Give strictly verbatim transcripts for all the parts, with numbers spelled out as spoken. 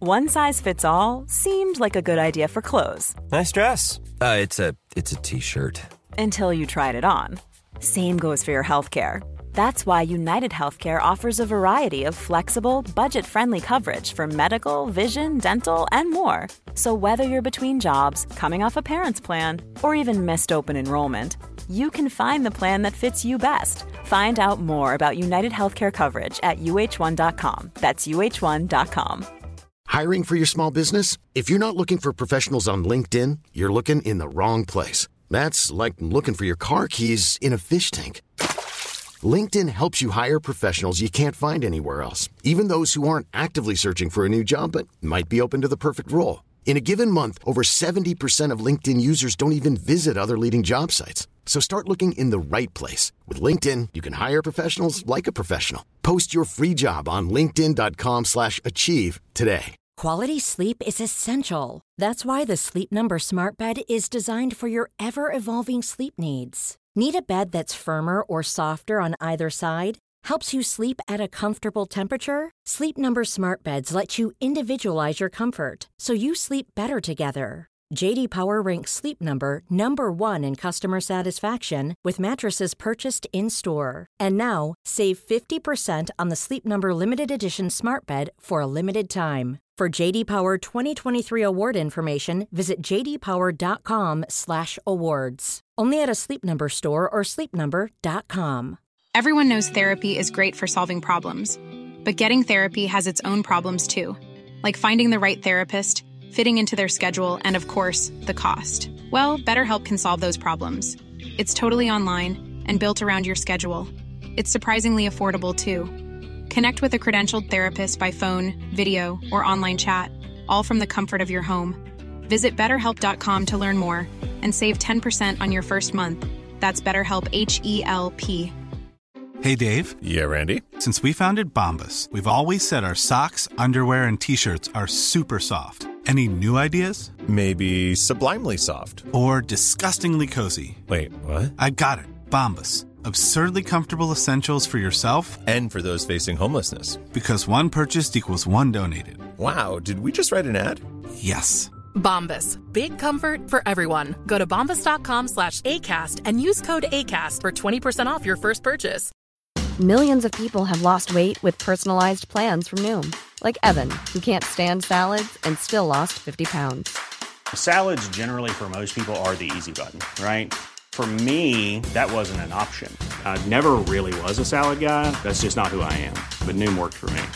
One size fits all seemed like a good idea for clothes. Nice dress. Uh, it's a it's a t-shirt. Until you tried it on. Same goes for your healthcare. That's why United Healthcare offers a variety of flexible, budget-friendly coverage for medical, vision, dental, and more. So whether you're between jobs, coming off a parent's plan, or even missed open enrollment, you can find the plan that fits you best. Find out more about United Healthcare coverage at U H one dot com. That's U H one dot com. Hiring for your small business? If you're not looking for professionals on LinkedIn, you're looking in the wrong place. That's like looking for your car keys in a fish tank. LinkedIn helps you hire professionals you can't find anywhere else, even those who aren't actively searching for a new job but might be open to the perfect role. In a given month, over seventy percent of LinkedIn users don't even visit other leading job sites. So start looking in the right place. With LinkedIn, you can hire professionals like a professional. Post your free job on linkedin dot com slash achieve today. Quality sleep is essential. That's why the Sleep Number Smart Bed is designed for your ever-evolving sleep needs. Need a bed that's firmer or softer on either side? Helps you sleep at a comfortable temperature? Sleep Number Smart Beds let you individualize your comfort, so you sleep better together. J D Power ranks Sleep Number number one in customer satisfaction with mattresses purchased in-store. And now, save fifty percent on the Sleep Number Limited Edition Smart Bed for a limited time. For J D Power twenty twenty-three award information, visit j d power dot com slash awards. Only at a Sleep Number store or sleep number dot com. Everyone knows therapy is great for solving problems, but getting therapy has its own problems too, like finding the right therapist, fitting into their schedule, and of course, the cost. Well, BetterHelp can solve those problems. It's totally online and built around your schedule. It's surprisingly affordable too. Connect with a credentialed therapist by phone, video, or online chat, all from the comfort of your home. Visit better help dot com to learn more and save ten percent on your first month. That's BetterHelp, H E L P. Hey, Dave. Yeah, Randy. Since we founded Bombas, we've always said our socks, underwear, and T-shirts are super soft. Any new ideas? Maybe sublimely soft. Or disgustingly cozy. Wait, what? I got it. Bombas. Absurdly comfortable essentials for yourself and for those facing homelessness. Because one purchased equals one donated. Wow, did we just write an ad? Yes. Bombas. Big comfort for everyone. Go to bombas dot com slash ACAST and use code ACAST for twenty percent off your first purchase. Millions of people have lost weight with personalized plans from Noom. Like Evan, who can't stand salads and still lost fifty pounds. Salads generally for most people are the easy button, right? For me, that wasn't an option. I never really was a salad guy. That's just not who I am. But Noom worked for me.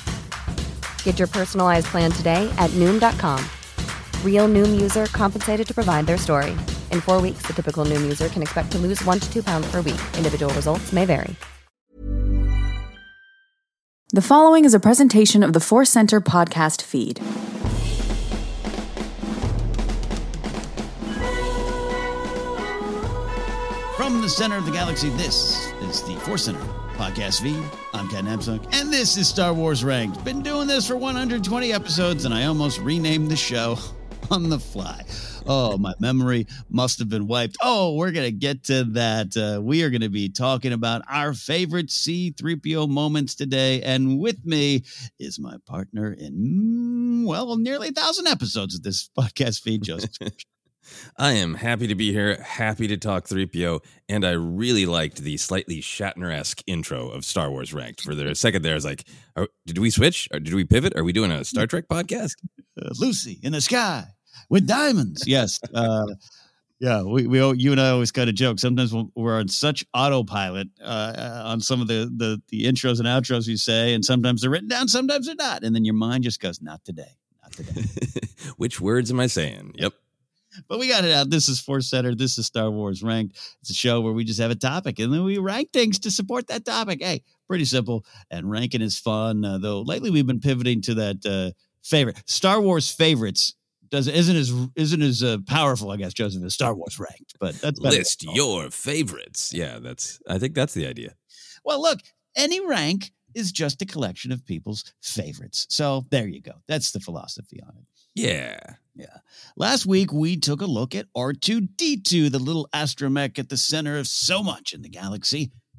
Get your personalized plan today at Noom dot com. Real Noom user compensated to provide their story. In four weeks, the typical Noom user can expect to lose one to two pounds per week. Individual results may vary. The following is a presentation of the Force Center podcast feed. From the center of the galaxy, this is the Force Center podcast feed. I'm Ken Napsuk, and this is Star Wars Ranked. Been doing this for one hundred twenty episodes, and I almost renamed the show on the fly. Oh, my memory must have been wiped. Oh, we're going to get to that. Uh, we are going to be talking about our favorite C three P O moments today. And with me is my partner in, well, nearly a thousand episodes of this podcast feed, Joseph. I am happy to be here, happy to talk three P O, and I really liked the slightly Shatner-esque intro of Star Wars Ranked. For the second there, I was like, oh, did we switch? Or did we pivot? Are we doing a Star Trek podcast? Uh, Lucy in the sky with diamonds. Yes. Uh, yeah, we, we you and I always kind of joke. Sometimes we're on such autopilot uh, on some of the, the, the intros and outros you say, and sometimes they're written down, sometimes they're not. And then your mind just goes, not today, not today. Which words am I saying? Yep. But we got it out. This is Force Center. This is Star Wars Ranked. It's a show where we just have a topic, and then we rank things to support that topic. Hey, pretty simple. And ranking is fun, uh, though lately we've been pivoting to that uh, favorite. Star Wars favorites does isn't as isn't as uh, powerful, I guess, Joseph, as Star Wars Ranked. But that's better. List your favorites. Yeah, that's. I think that's the idea. Well, look, any rank is just a collection of people's favorites. So there you go. That's the philosophy on it. Yeah. Yeah. Last week, we took a look at R two D two, the little astromech at the center of so much in the galaxy.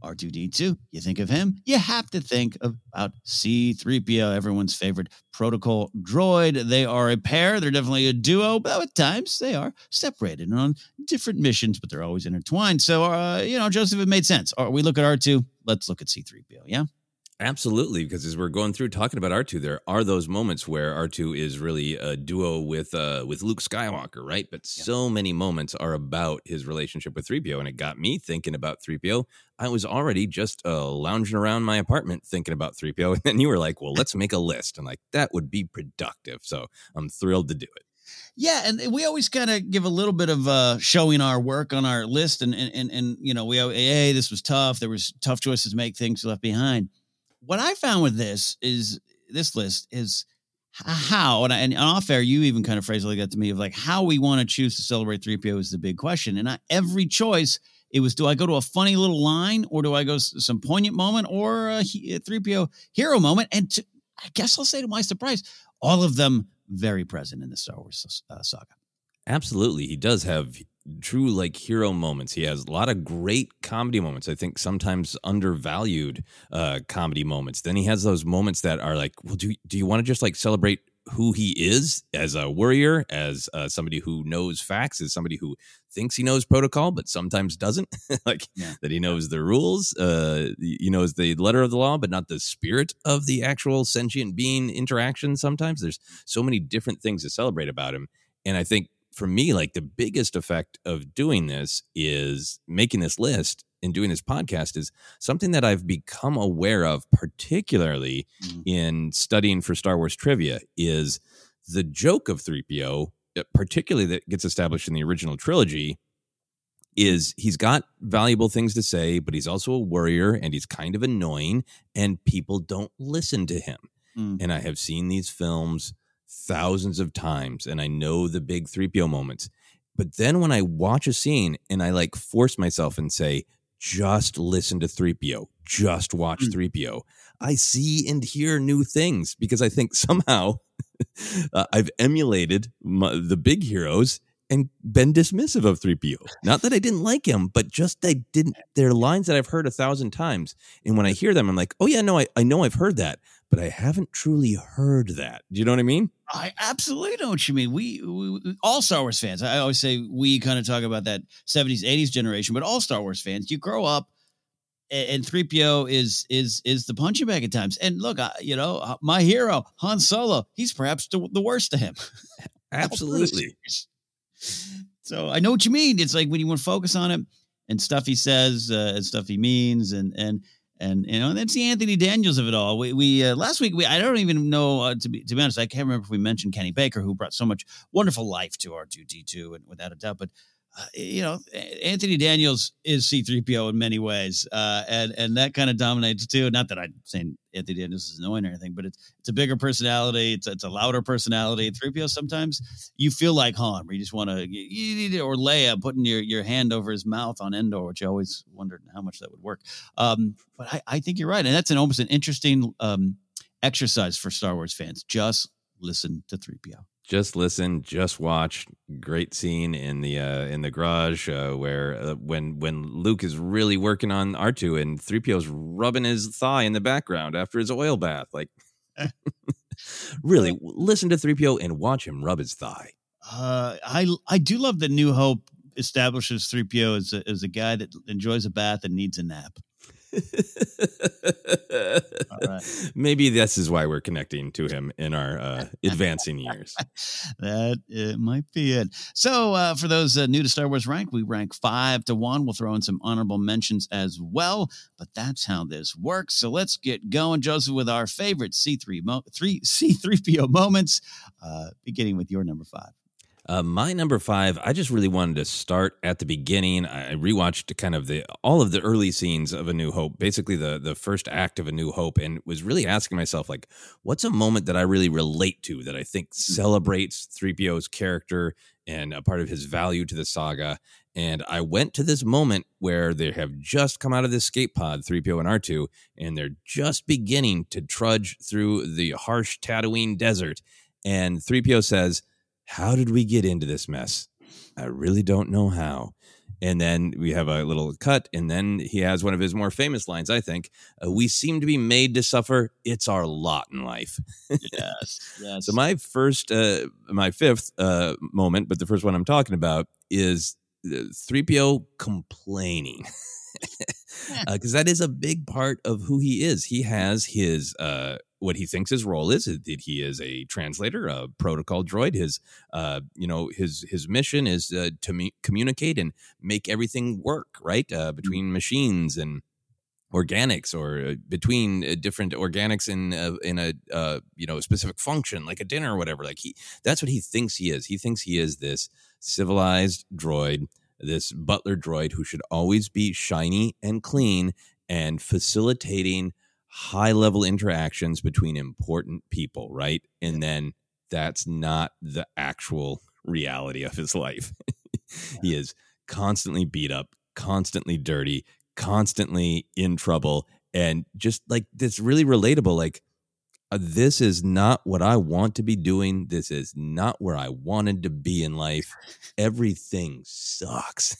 R two D two, you think of him, you have to think about C three P O, everyone's favorite protocol droid. They are a pair. They're definitely a duo, but at times they are separated and on different missions, but they're always intertwined. So, uh, you know, Joseph, it made sense. Or we look at R two, let's look at C three P O, yeah? Absolutely, because as we're going through talking about R two, there are those moments where R two is really a duo with uh, with Luke Skywalker, right? But yeah. so many moments are about his relationship with three P O, and it got me thinking about three P O. I was already just uh, lounging around my apartment thinking about three P O, and then you were like, well, let's make a list. And like, that would be productive. So I'm thrilled to do it. Yeah, and we always kind of give a little bit of uh, showing our work on our list, and, and, and, and you know, we hey, this was tough. There was tough choices to make, things left behind. What I found with this is this list is how, and, I, and off air, you even kind of phrased it like that to me of like how we want to choose to celebrate three P O is the big question. And I, every choice, it was, do I go to a funny little line or do I go s- some poignant moment or a, a three P O hero moment? And to, I guess I'll say to my surprise, all of them very present in the Star Wars uh, saga. Absolutely. He does have true like hero moments. He has a lot of great comedy moments. I think sometimes undervalued uh, comedy moments. Then he has those moments that are like, well, do, do you want to just like celebrate who he is as a warrior, as uh, somebody who knows facts, as somebody who thinks he knows protocol, but sometimes doesn't, like yeah. that he knows the rules, uh, he knows the letter of the law, but not the spirit of the actual sentient being interaction. Sometimes there's so many different things to celebrate about him. And I think for me, like the biggest effect of doing this is making this list and doing this podcast is something that I've become aware of, particularly mm. in studying for Star Wars trivia, is the joke of three P O, particularly that gets established in the original trilogy, is he's got valuable things to say, but he's also a warrior and he's kind of annoying and people don't listen to him. Mm. And I have seen these films thousands of times and I know the big three P O moments. But then when I watch a scene and I like force myself and say, just listen to three P O, just watch mm. three P O, I see and hear new things because I think somehow uh, I've emulated my, the big heroes and been dismissive of three P O. Not that I didn't like him, but just I didn't. They're lines that I've heard a thousand times. And when I hear them, I'm like, oh, yeah, no, I, I know I've heard that, but I haven't truly heard that. Do you know what I mean? I absolutely know what you mean. We, we all Star Wars fans, I always say we kind of talk about that seventies, eighties generation, but all Star Wars fans, you grow up and three P O is is is the punching bag at times. And look, I, you know, my hero, Han Solo, he's perhaps the, the worst to him. Absolutely. So I know what you mean. It's like when you want to focus on him and stuff he says uh, and stuff he means and and and you know, and that's the Anthony Daniels of it all. We we uh, last week we I don't even know uh, to be to be honest, I can't remember if we mentioned Kenny Baker, who brought so much wonderful life to R two D two, and without a doubt, but. Uh, you know, Anthony Daniels is C three P O in many ways, uh, and and that kind of dominates too. Not that I'm saying Anthony Daniels is annoying or anything, but it's it's a bigger personality, it's it's a louder personality. three P O sometimes you feel like Han, where you just want to, or Leia putting your, your hand over his mouth on Endor, which I always wondered how much that would work. Um, but I, I think you're right, and that's an almost an interesting um, exercise for Star Wars fans. Just listen to three P O. Just listen, just watch. Great scene in the uh, in the garage uh, where uh, when when Luke is really working on R two and three P O's rubbing his thigh in the background after his oil bath. Like, really, listen to three P O and watch him rub his thigh. Uh, I I do love that New Hope establishes three P O as a, as a guy that enjoys a bath and needs a nap. All right. Maybe this is why we're connecting to him in our uh, advancing years. That it might be it. So uh, for those uh, new to Star Wars Rank, we rank five to one. We'll throw in some honorable mentions as well, but that's how this works. So let's get going, Joseph, with our favorite C three mo- three C three P O moments, uh, beginning with your number five. Uh, my number five, I just really wanted to start at the beginning. I rewatched kind of the all of the early scenes of A New Hope, basically the the first act of A New Hope, and was really asking myself, like, what's a moment that I really relate to, that I think celebrates three P O's character and a part of his value to the saga? And I went to this moment where they have just come out of the escape pod, three P O and R two, and they're just beginning to trudge through the harsh Tatooine desert. And three P O says, "How did we get into this mess? I really don't know how." And then we have a little cut, and then he has one of his more famous lines, I think. Uh, we seem to be made to suffer. It's our lot in life. Yes, yes. So my first, uh, my fifth uh, moment, but the first one I'm talking about is three P O complaining. Because uh, that is a big part of who he is. He has his uh, what he thinks his role is. That he is a translator, a protocol droid. His uh, you know his his mission is uh, to me- communicate and make everything work right uh, between machines and organics, or uh, between uh, different organics in uh, in a uh, you know specific function, like a dinner or whatever. Like he, that's what he thinks he is. He thinks he is this civilized droid, this butler droid who should always be shiny and clean and facilitating high level interactions between important people, right? And then that's not the actual reality of his life. He is constantly beat up, constantly dirty, constantly in trouble, and just like this really relatable, like, Uh, this is not what I want to be doing. This is not where I wanted to be in life. Everything sucks.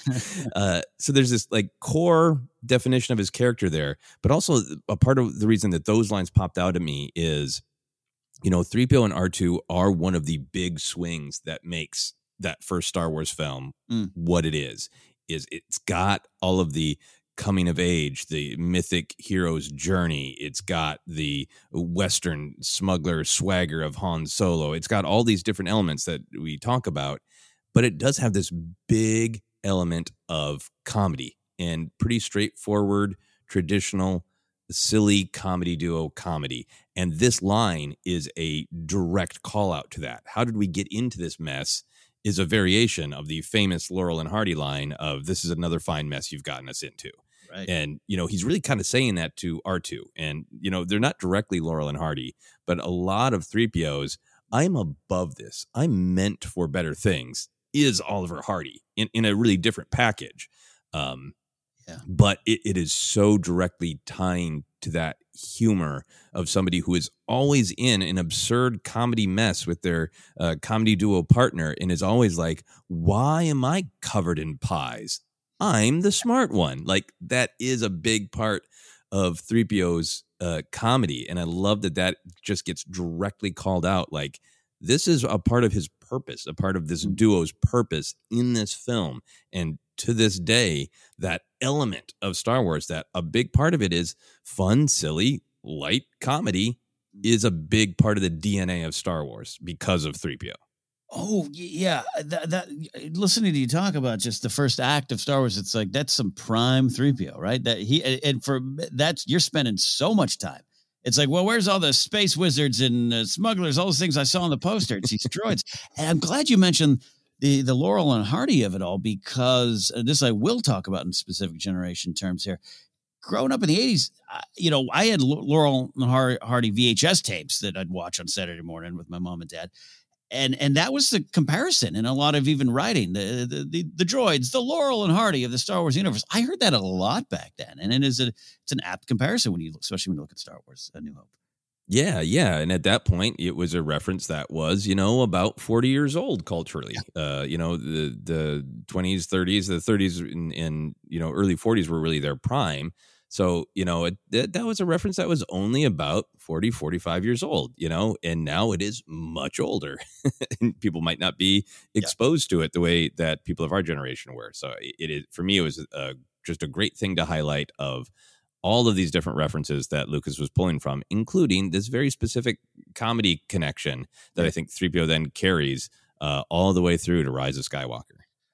uh, so there's this like core definition of his character there, but also a part of the reason that those lines popped out at me is, you know, three P O and R two are one of the big swings that makes that first Star Wars film mm. what it is. Is it's got all of the coming of age, the mythic hero's journey. It's got the Western smuggler swagger of Han Solo. It's got all these different elements that we talk about, but it does have this big element of comedy and pretty straightforward, traditional, silly comedy duo comedy. And this line is a direct call out to that. How did we get into this mess? Is a variation of the famous Laurel and Hardy line of "This is another fine mess you've gotten us into." Right. And, you know, he's really kind of saying that to R two. And, you know, they're not directly Laurel and Hardy, but a lot of three P Os, I'm above this. I'm meant for better things, is Oliver Hardy in, in a really different package. Um, yeah. But it, it is so directly tying to that humor of somebody who is always in an absurd comedy mess with their uh, comedy duo partner and is always like, why am I covered in pies? I'm the smart one. Like, that is a big part of three P O's uh, comedy. And I love that that just gets directly called out. Like, this is a part of his purpose, a part of this duo's purpose in this film. And to this day, that element of Star Wars, that a big part of it is fun, silly, light comedy, is a big part of the D N A of Star Wars because of three P O. Oh yeah, that, that listening to you talk about just the first act of Star Wars, it's like that's some prime three P O, right? That he and for that's you're spending so much time. It's like, well, where's all the space wizards and uh, smugglers, all those things I saw on the poster? It's these droids, and I'm glad you mentioned the the Laurel and Hardy of it all, because uh, this I will talk about in specific generation terms here. Growing up in the eighties, uh, you know, I had L- Laurel and Hardy V H S tapes that I'd watch on Saturday morning with my mom and dad. And and that was the comparison in a lot of even writing, the, the the the droids, the Laurel and Hardy of the Star Wars universe. I heard that a lot back then, and it is a it's an apt comparison when you especially when you look at Star Wars: A New Hope. Yeah, yeah, and at that point, it was a reference that was, you know, about forty years old culturally. Yeah. Uh, you know, the the twenties, thirties, the thirties, and, and you know, early forties were really their prime. So, you know, it, that, that was a reference that was only about forty, forty-five years old, you know, and now it is much older. And people might not be exposed yeah. to it the way that people of our generation were. So it is, for me, it was a, just a great thing to highlight of all of these different references that Lucas was pulling from, including this very specific comedy connection that yeah. I think three P O then carries uh, all the way through to Rise of Skywalker.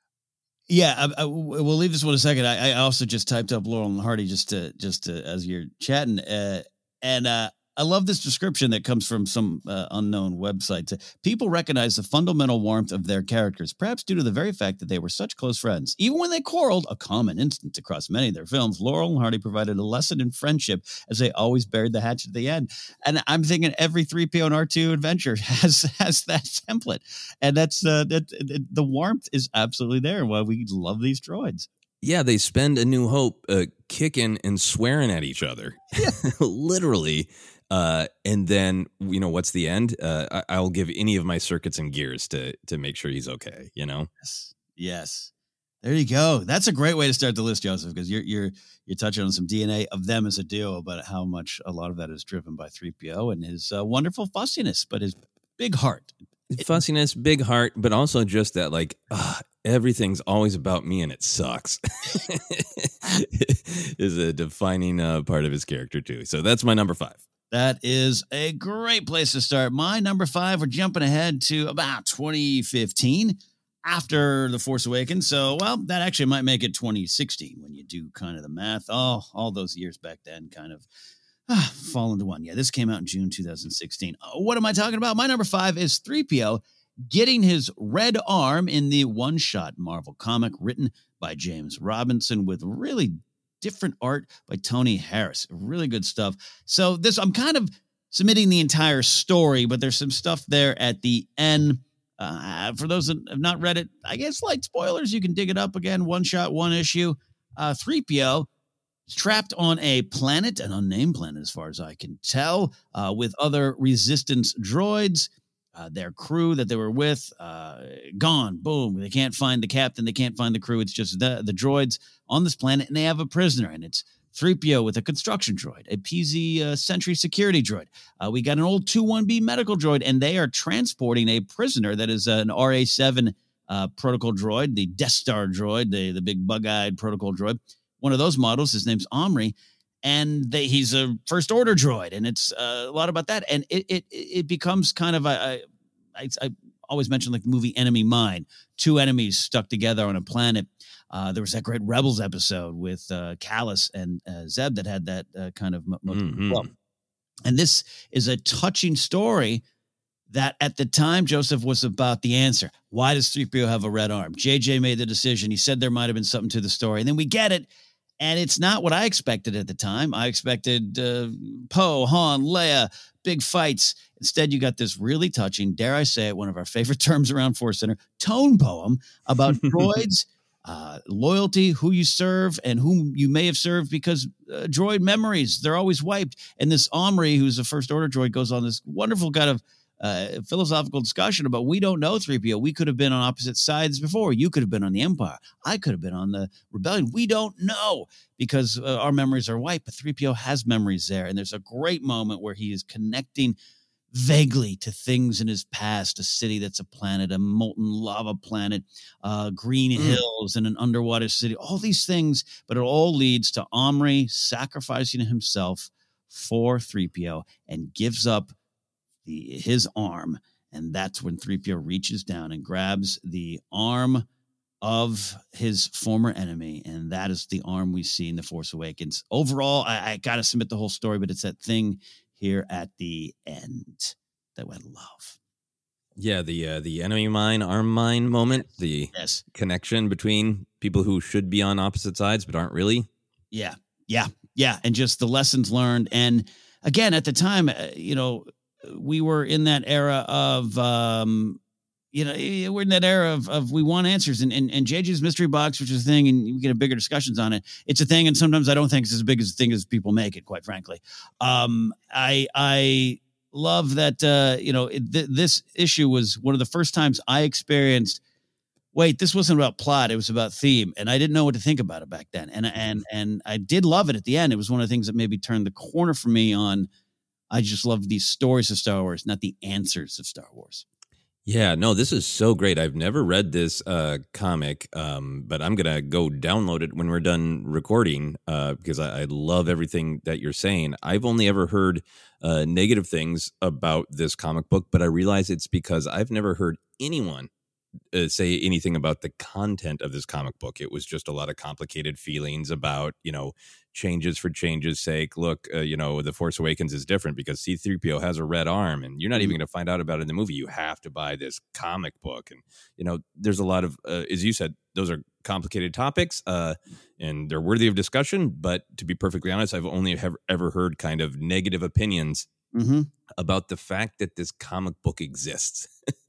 Yeah, I, I, we'll leave this one a second. I, I also just typed up Laurel and Hardy just to just to, as you're chatting, uh, and uh, I love this description that comes from some uh, unknown website. People recognize the fundamental warmth of their characters, perhaps due to the very fact that they were such close friends. Even when they quarreled, a common instance across many of their films, Laurel and Hardy provided a lesson in friendship as they always buried the hatchet at the end. And I'm thinking every three P O and R two adventure has has that template, and that's uh, that the warmth is absolutely there. Why we love these droids. Yeah, they spend A New Hope uh, kicking and swearing at each other, literally. Uh, and then, you know, what's the end? Uh, I, I'll give any of my circuits and gears to to make sure he's okay, you know? Yes. Yes. There you go. That's a great way to start the list, Joseph, because you're you're you're touching on some D N A of them as a duo, but how much a lot of that is driven by three P O and his uh, wonderful fussiness, but his big heart. Fussiness, big heart, but also just that, like, uh, everything's always about me and it sucks is a defining uh, part of his character, too. So that's my number five. That is a great place to start. My number five, we're jumping ahead to about twenty fifteen. After The Force Awakens. So, well, that actually might make it twenty sixteen when you do kind of the math. Oh, all those years back then kind of ah, fall into one. Yeah, this came out in June two thousand sixteen. Uh, what am I talking about? My number five is three P O getting his red arm in the one-shot Marvel comic written by James Robinson with really different art by Tony Harris. Really good stuff. So this, I'm kind of submitting the entire story, but there's some stuff there at the end. Uh, for those that have not read it, I guess light spoilers, you can dig it up again. One shot, one issue. Uh, three P O is trapped on a planet, an unnamed planet as far as I can tell, uh, with other resistance droids. Uh, their crew that they were with, uh, gone. Boom. They can't find the captain. They can't find the crew. It's just the, the droids on this planet, and they have a prisoner, and it's three P O with a construction droid, a P Z uh, Sentry security droid. Uh, we got an old two one B medical droid, and they are transporting a prisoner that is an R A seven uh, protocol droid, the Death Star droid, the, the big bug-eyed protocol droid. One of those models, his name's Omri, and they, he's a First Order droid, and it's uh, a lot about that. And it it it becomes kind of, a, a, I, I always mention like the movie Enemy Mine, two enemies stuck together on a planet. Uh, there was that great Rebels episode with uh, Callus and uh, Zeb that had that uh, kind of motive mm-hmm. as well. And this is a touching story that at the time, Joseph, was about the answer. Why does three P O have a red arm? J J made the decision. He said there might have been something to the story. And then we get it. And it's not what I expected at the time. I expected uh, Poe, Han, Leia, big fights. Instead, you got this really touching, dare I say it, one of our favorite terms around Force Center, tone poem about droids, uh, loyalty, who you serve, and whom you may have served, because uh, droid memories, they're always wiped. And this Omri, who's a First Order droid, goes on this wonderful kind of uh, philosophical discussion about we don't know three P O. We could have been on opposite sides before. You could have been on the Empire. I could have been on the Rebellion. We don't know because uh, our memories are wiped, but three P O has memories there. And there's a great moment where he is connecting vaguely to things in his past, a city that's a planet, a molten lava planet, uh, green mm. hills, and an underwater city, all these things, but it all leads to Omri sacrificing himself for three P O and gives up the his arm. And that's when three P O reaches down and grabs the arm of his former enemy, and that is the arm we see in The Force Awakens. Overall, I, I got to submit the whole story, but it's that thing here at the end that I love. Yeah, the uh, the enemy mine, arm mine moment, yes. the yes. connection between people who should be on opposite sides but aren't really. Yeah, yeah, yeah, and just the lessons learned. And again, at the time, uh, you know, we were in that era of, um, you know, we're in that era of, of we want answers, and, and, and J J's Mystery Box, which is a thing, and we get a bigger discussions on it. It's a thing, and sometimes I don't think it's as big as a thing as people make it, quite frankly. Um, I I love that, uh, you know, it, th- this issue was one of the first times I experienced, wait, this wasn't about plot, it was about theme, and I didn't know what to think about it back then. And, and, and I did love it at the end. It was one of the things that maybe turned the corner for me on, I just love these stories of Star Wars, not the answers of Star Wars. Yeah, no, this is so great. I've never read this uh, comic, um, but I'm going to go download it when we're done recording uh, because I, I love everything that you're saying. I've only ever heard uh, negative things about this comic book, but I realize it's because I've never heard anyone uh, say anything about the content of this comic book. It was just a lot of complicated feelings about, you know, changes for change's sake. Look, uh, you know, The Force Awakens is different because C three P O has a red arm, and you're not even going to find out about it in the movie. You have to buy this comic book. And, you know, there's a lot of, uh, as you said, those are complicated topics, uh, and they're worthy of discussion. But to be perfectly honest, I've only have, ever heard kind of negative opinions mm-hmm. about the fact that this comic book exists.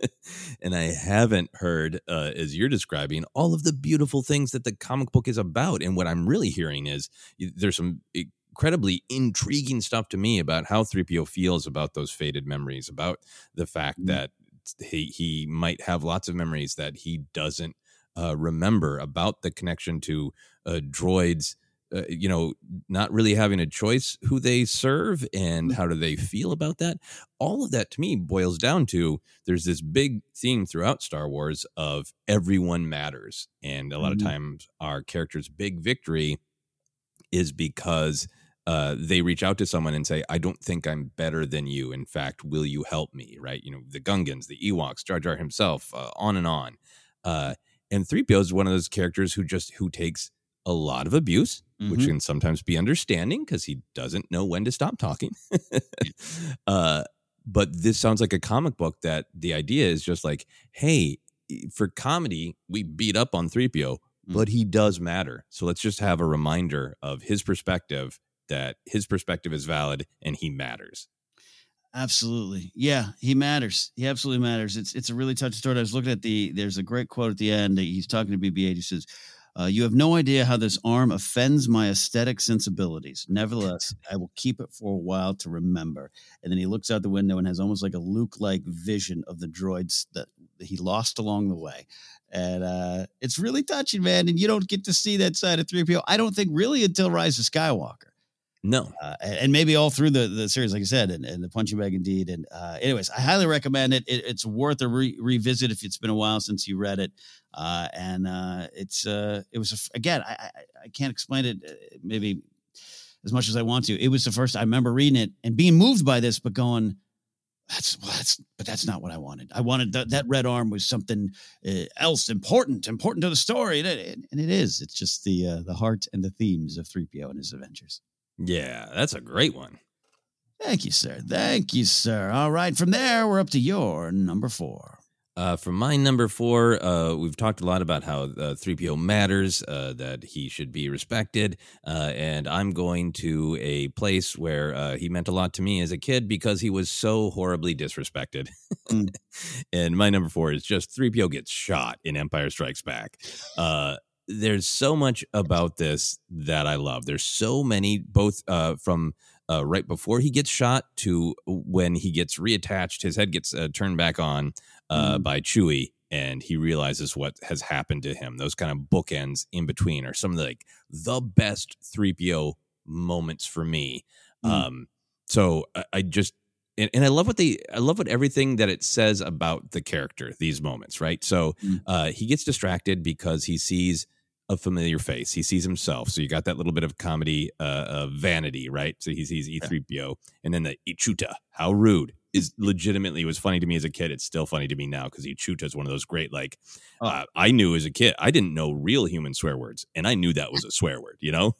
And I haven't heard, uh, as you're describing, all of the beautiful things that the comic book is about. And what I'm really hearing is there's some incredibly intriguing stuff to me about how three P O feels about those faded memories, about the fact mm-hmm. that he, he might have lots of memories that he doesn't uh, remember about the connection to uh, droids, uh, you know, not really having a choice who they serve and how do they feel about that. All of that to me boils down to there's this big theme throughout Star Wars of everyone matters. And a lot mm-hmm. of times our character's big victory is because uh, they reach out to someone and say, I don't think I'm better than you. In fact, will you help me? Right. You know, the Gungans, the Ewoks, Jar Jar himself, uh, on and on. Uh, and three P O is one of those characters who just who takes a lot of abuse, mm-hmm. which can sometimes be understanding because he doesn't know when to stop talking. uh, but this sounds like a comic book that the idea is just like, hey, for comedy, we beat up on three P O, mm-hmm. but he does matter. So let's just have a reminder of his perspective, that his perspective is valid and he matters. Absolutely. Yeah, he matters. He absolutely matters. It's it's a really touching story. I was looking at the, there's a great quote at the end. He's talking to B B eight. He says, uh, you have no idea how this arm offends my aesthetic sensibilities. Nevertheless, I will keep it for a while to remember. And then he looks out the window and has almost like a Luke-like vision of the droids that he lost along the way. And uh, it's really touching, man. And you don't get to see that side of three P O, I don't think, really until Rise of Skywalker. No. Uh, and maybe all through the, the series, like I said, and, and the Punching Bag Indeed. And uh, anyways, I highly recommend it. it it's worth a re- revisit if it's been a while since you read it. Uh, and uh, it's uh, it was, a, again, I, I, I can't explain it uh, maybe as much as I want to. It was the first I remember reading it and being moved by this, but going, that's, well, that's, but that's not what I wanted. I wanted that, that red arm was something uh, else important, important to the story. And it, and it is. It's just the uh, the heart and the themes of three P O and his adventures. Yeah, that's a great one. Thank you, sir. Thank you, sir. All right. From there, we're up to your number four. Uh, for my number four, uh, we've talked a lot about how uh, three P O matters, uh, that he should be respected. Uh, and I'm going to a place where uh, he meant a lot to me as a kid because he was so horribly disrespected. Mm. And my number four is just three P O gets shot in Empire Strikes Back. Uh There's so much about this that I love. There's so many, both uh, from uh, right before he gets shot to when he gets reattached, his head gets uh, turned back on uh, mm. by Chewie, and he realizes what has happened to him. Those kind of bookends in between are some of the, like the best three P O moments for me. Mm. Um, so I, I just. And, and I love what they, I love what everything that it says about the character, these moments, right? So uh, he gets distracted because he sees a familiar face. He sees himself. So you got that little bit of comedy uh, of vanity, right? So he sees E three P O and then the Ichuta, how rude, is legitimately, was funny to me as a kid. It's still funny to me now because Ichuta is one of those great, like, oh. uh, I knew as a kid, I didn't know real human swear words. And I knew that was a swear word, you know?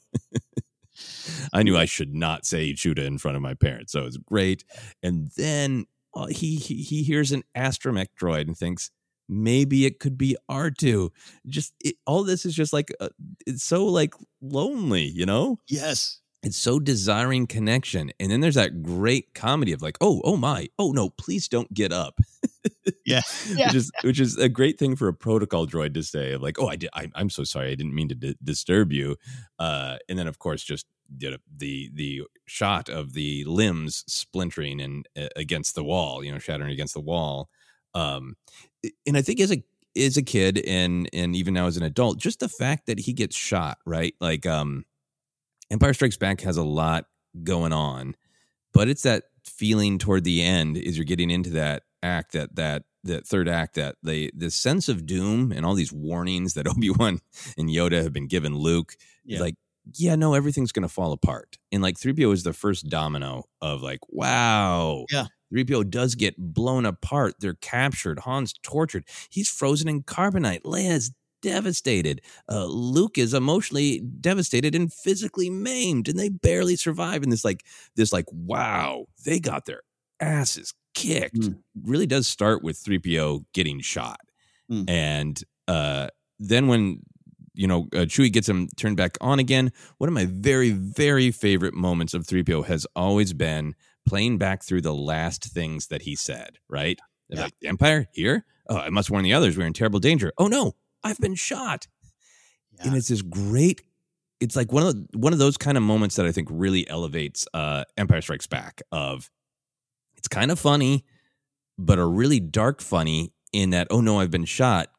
I knew I should not say Ichuta in front of my parents, so it's great. And then uh, he, he he hears an astromech droid and thinks maybe it could be R two. Just it, all this is just like uh, it's so like lonely, you know? Yes, it's so desiring connection. And then there's that great comedy of like, oh, oh my, oh no, please don't get up. Yeah, which is which is a great thing for a protocol droid to say, of like, oh, I did, I, I'm so sorry, I didn't mean to di- disturb you. Uh, and then of course, just you know, the the shot of the limbs splintering and uh, against the wall, you know, shattering against the wall. Um, and I think as a as a kid and and even now as an adult, just the fact that he gets shot, right? Like, um, Empire Strikes Back has a lot going on, but it's that feeling toward the end as you're getting into that act, that that that third act, that the the sense of doom and all these warnings that Obi-Wan and Yoda have been given Luke, yeah. like, yeah, no, everything's going to fall apart. And like three P O is the first domino of like, wow, yeah, three P O does get blown apart. They're captured. Han's tortured. He's frozen in carbonite. Leia's devastated. Uh, Luke is emotionally devastated and physically maimed, and they barely survive. And this like, this like, wow, they got their asses kicked. Mm. Really does start with three P O getting shot. Mm. And uh, then when, you know, uh, Chewie gets him turned back on again, one of my very, very favorite moments of three P O has always been playing back through the last things that he said, right? Yeah. Like, the Empire here? Oh, I must warn the others. We're in terrible danger. Oh, no, I've been shot. Yeah. And it's this great, it's like one of the, one of those kind of moments that I think really elevates uh, Empire Strikes Back of, it's kind of funny, but a really dark funny in that, oh, no, I've been shot,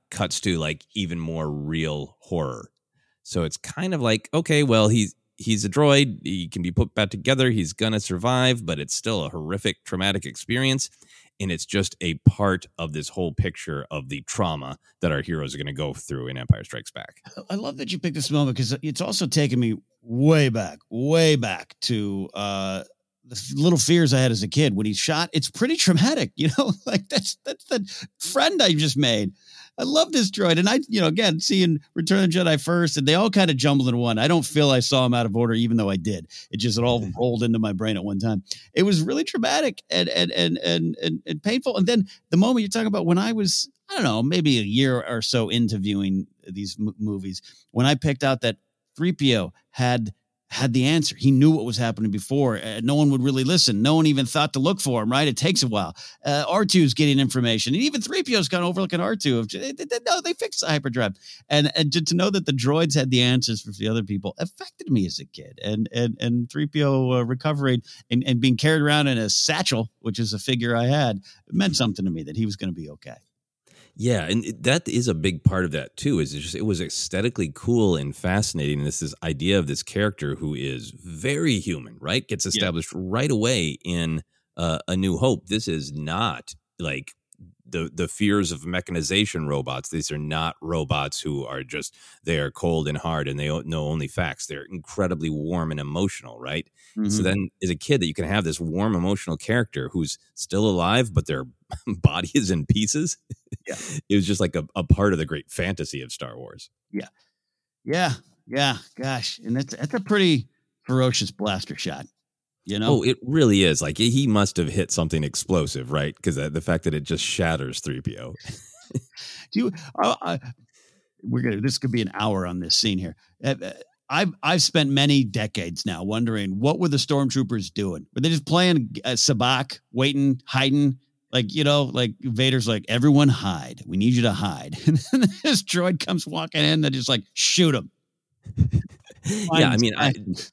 cuts to like even more real horror. So it's kind of like, okay, well, he's he's a droid. He can be put back together. He's going to survive, but it's still a horrific, traumatic experience. And it's just a part of this whole picture of the trauma that our heroes are going to go through in Empire Strikes Back. I love that you picked this moment because it's also taken me way back, way back to uh, the little fears I had as a kid when he's shot. It's pretty traumatic, you know, like that's that's the friend I just made. I love this droid. And I, you know, again, seeing Return of the Jedi first, and they all kind of jumbled into one. I don't feel I saw them out of order, even though I did. It just, it all rolled into my brain at one time. It was really traumatic and, and, and, and, and, and painful. And then the moment you're talking about when I was, I don't know, maybe a year or so into viewing these m- movies, when I picked out that three P O had had the answer. He knew what was happening before. Uh, no one would really listen. No one even thought to look for him, right? It takes a while. Uh, R two's getting information. And even three P O's kind of overlooking R two. Of, they, they, no, they fixed the hyperdrive. And, and to, to know that the droids had the answers for the other people affected me as a kid. And and and three P O uh, recovering and, and being carried around in a satchel, which is a figure I had, meant something to me that he was going to be okay. Yeah, and it, that is a big part of that too. Is it just it was aesthetically cool and fascinating. This this idea of this character who is very human, right? Gets established yeah. right away in uh, A New Hope. This is not like the the fears of mechanization robots. These are not robots who are just they are cold and hard and they know only facts. They're incredibly warm and emotional, right? Mm-hmm. So then, as a kid, that you can have this warm, emotional character who's still alive, but their body is in pieces. Yeah. It was just like a, a part of the great fantasy of Star Wars. Yeah. Yeah. Yeah. Gosh. And that's, that's a pretty ferocious blaster shot, you know? Oh, it really is. Like he must have hit something explosive, right? Because the fact that it just shatters three P O. Do you, uh, uh, we're going to, this could be an hour on this scene here. Uh, I've, I've spent many decades now wondering what were the stormtroopers doing? Were they just playing uh, sabacc, waiting, hiding? Like, you know, like Vader's like, everyone hide. We need you to hide. And then this droid comes walking in and just like, shoot him. Yeah, I mean, I,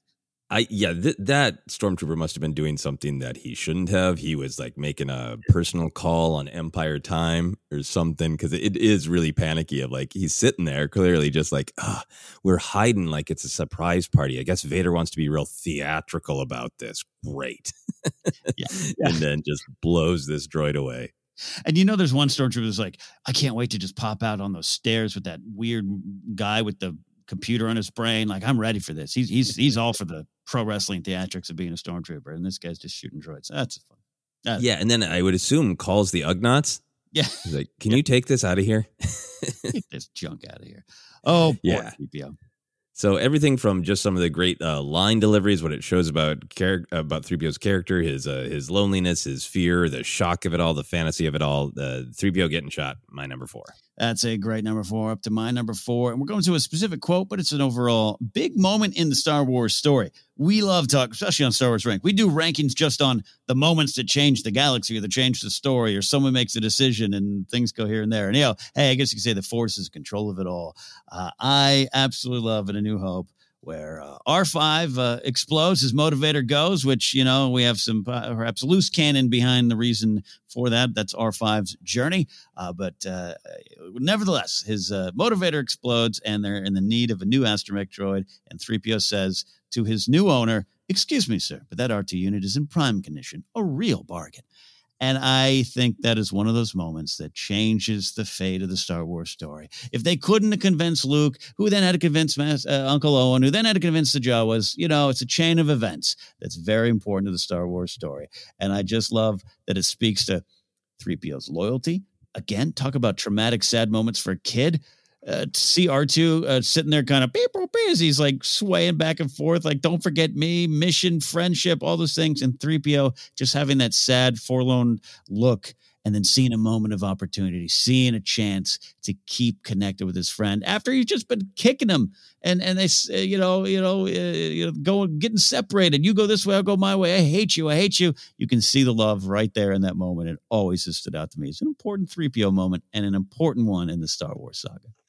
I yeah, th- that stormtrooper must have been doing something that he shouldn't have. He was like making a personal call on Empire time or something, because it is really panicky of like, he's sitting there clearly just like, ah, we're hiding like it's a surprise party. I guess Vader wants to be real theatrical about this. Great. Yeah, yeah. And then just blows this droid away. And you know, there's one stormtrooper that's like, I can't wait to just pop out on those stairs with that weird guy with the computer on his brain. Like, I'm ready for this. He's he's he's all for the pro wrestling theatrics of being a stormtrooper, and this guy's just shooting droids. That's fun. That's yeah, and then I would assume calls the Ugnaughts. Yeah, he's like, can yeah. you take this out of here? Get this junk out of here. Oh, boy, yeah. three P O. So everything from just some of the great uh, line deliveries, what it shows about char- about three P O's character, his uh, his loneliness, his fear, the shock of it all, the fantasy of it all, the three P O getting shot, my number four. That's a great number four, up to my number four. And we're going to a specific quote, but it's an overall big moment in the Star Wars story. We love talk, especially on Star Wars Rank. We do rankings just on the moments that change the galaxy or that change the story, or someone makes a decision and things go here and there. And, you know, hey, I guess you could say the Force is in control of it all. Uh, I absolutely love In A New Hope, where uh, R five uh, explodes, his motivator goes, which, you know, we have some uh, perhaps loose canon behind the reason for that. That's R five's journey. Uh, but uh, nevertheless, his uh, motivator explodes, and they're in the need of a new astromech droid. And three P O says to his new owner, excuse me, sir, but that R two unit is in prime condition, a real bargain. And I think that is one of those moments that changes the fate of the Star Wars story. If they couldn't convince Luke, who then had to convince uh, Uncle Owen, who then had to convince the Jawas, you know, it's a chain of events that's very important to the Star Wars story. And I just love that it speaks to three P O's loyalty. Again, talk about traumatic, sad moments for a kid. Uh, to see R two uh, sitting there kind of beep, beep, beep, as he's like swaying back and forth, like, don't forget me, mission, friendship, all those things. And three P O just having that sad, forlorn look, and then seeing a moment of opportunity, seeing a chance to keep connected with his friend after he's just been kicking him. And and they, uh, you know, you know, uh, you know, going, getting separated. You go this way, I'll go my way. I hate you. I hate you. You can see the love right there in that moment. It always has stood out to me. It's an important three P O moment and an important one in the Star Wars saga.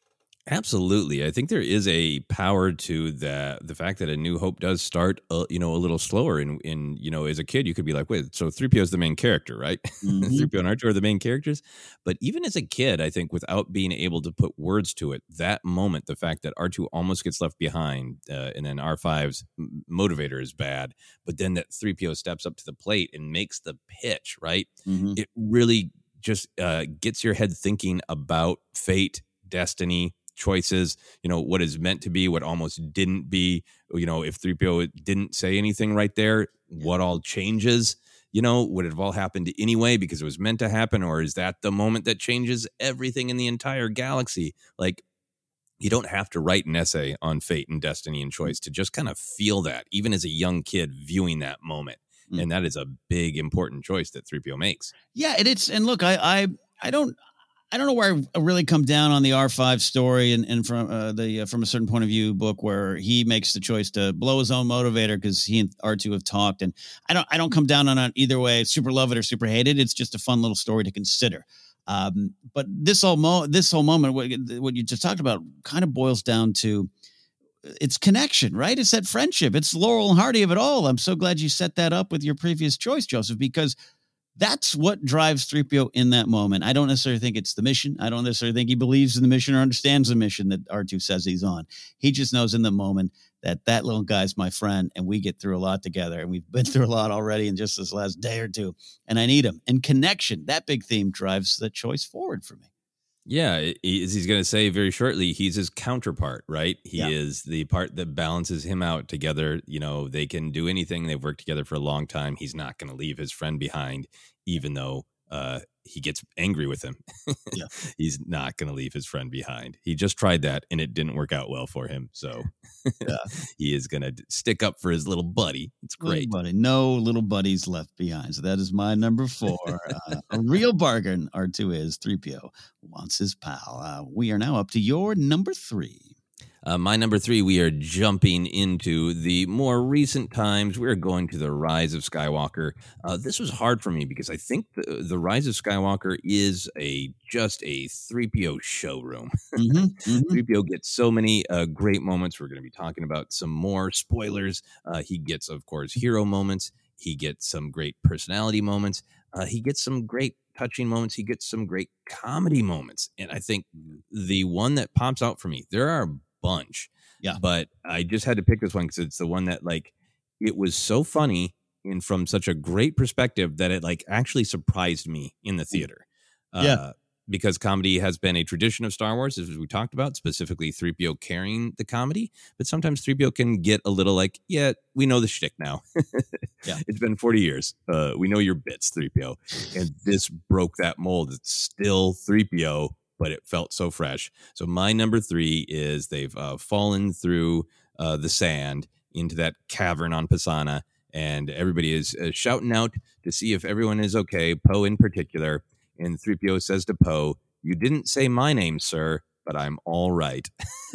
Absolutely. I think there is a power to that. The fact that A New Hope does start, uh, you know, a little slower. And, in, you know, as a kid, you could be like, wait, so three P O is the main character, right? Mm-hmm. three P O and R two are the main characters. But even as a kid, I think without being able to put words to it, that moment, the fact that R two almost gets left behind uh, and then R five's motivator is bad, but then that three P O steps up to the plate and makes the pitch, right? Mm-hmm. It really just uh, gets your head thinking about fate, destiny, choices, you know, what is meant to be, what almost didn't be, you know, if three P O didn't say anything right there, what all changes, you know, would it have all happened anyway because it was meant to happen? Or is that the moment that changes everything in the entire galaxy? Like, you don't have to write an essay on fate and destiny and choice to just kind of feel that, even as a young kid viewing that moment. Mm. And that is a big, important choice that three P O makes. Yeah, and it's, and look, I, I, I don't, I don't know where I really come down on the R five story and, and from uh, the uh, from a certain point of view book where he makes the choice to blow his own motivator because he and R two have talked, and I don't I don't come down on it either way. Super love it or super hate it. It's just a fun little story to consider. Um, but this whole mo- this whole moment, what, what you just talked about, kind of boils down to it's connection, right? It's that friendship. It's Laurel and Hardy of it all. I'm so glad you set that up with your previous choice, Joseph, because that's what drives three P O in that moment. I don't necessarily think it's the mission. I don't necessarily think he believes in the mission or understands the mission that R two says he's on. He just knows in the moment that that little guy's my friend and we get through a lot together. And we've been through a lot already in just this last day or two. And I need him. And connection, that big theme drives the choice forward for me. Yeah, as he's going to say very shortly, he's his counterpart, right? He yeah. is the part that balances him out together. You know, they can do anything. They've worked together for a long time. He's not going to leave his friend behind, even though uh, he gets angry with him. yeah. He's not going to leave his friend behind. He just tried that, and it didn't work out well for him. So yeah. he is going to stick up for his little buddy. It's great. Little buddy. No little buddies left behind. So that is my number four. uh, a real bargain, R two is. three P O wants his pal. Uh, we are now up to your number three. Uh, my number three, we are jumping into the more recent times. We're going to the Rise of Skywalker. Uh, this was hard for me because I think the, the Rise of Skywalker is a just a three P O showroom. Mm-hmm, mm-hmm. three P O gets so many uh, great moments. We're going to be talking about some more spoilers. Uh, he gets, of course, hero moments. He gets some great personality moments. Uh, he gets some great touching moments. He gets some great comedy moments. And I think the one that pops out for me, there are bunch, yeah, but I just had to pick this one because it's the one that, like, it was so funny and from such a great perspective that it like actually surprised me in the theater. Yeah, uh, because comedy has been a tradition of Star Wars, as we talked about, specifically three P O carrying the comedy, but sometimes three P O can get a little like, yeah, we know the shtick now. Yeah, it's been forty years. Uh, we know your bits, three P O, and this broke that mold. It's still three P O, but it felt so fresh. So my number three is they've uh, fallen through uh, the sand into that cavern on Pisana, and everybody is uh, shouting out to see if everyone is okay, Poe in particular. And three P O says to Poe, "You didn't say my name, sir, but I'm all right."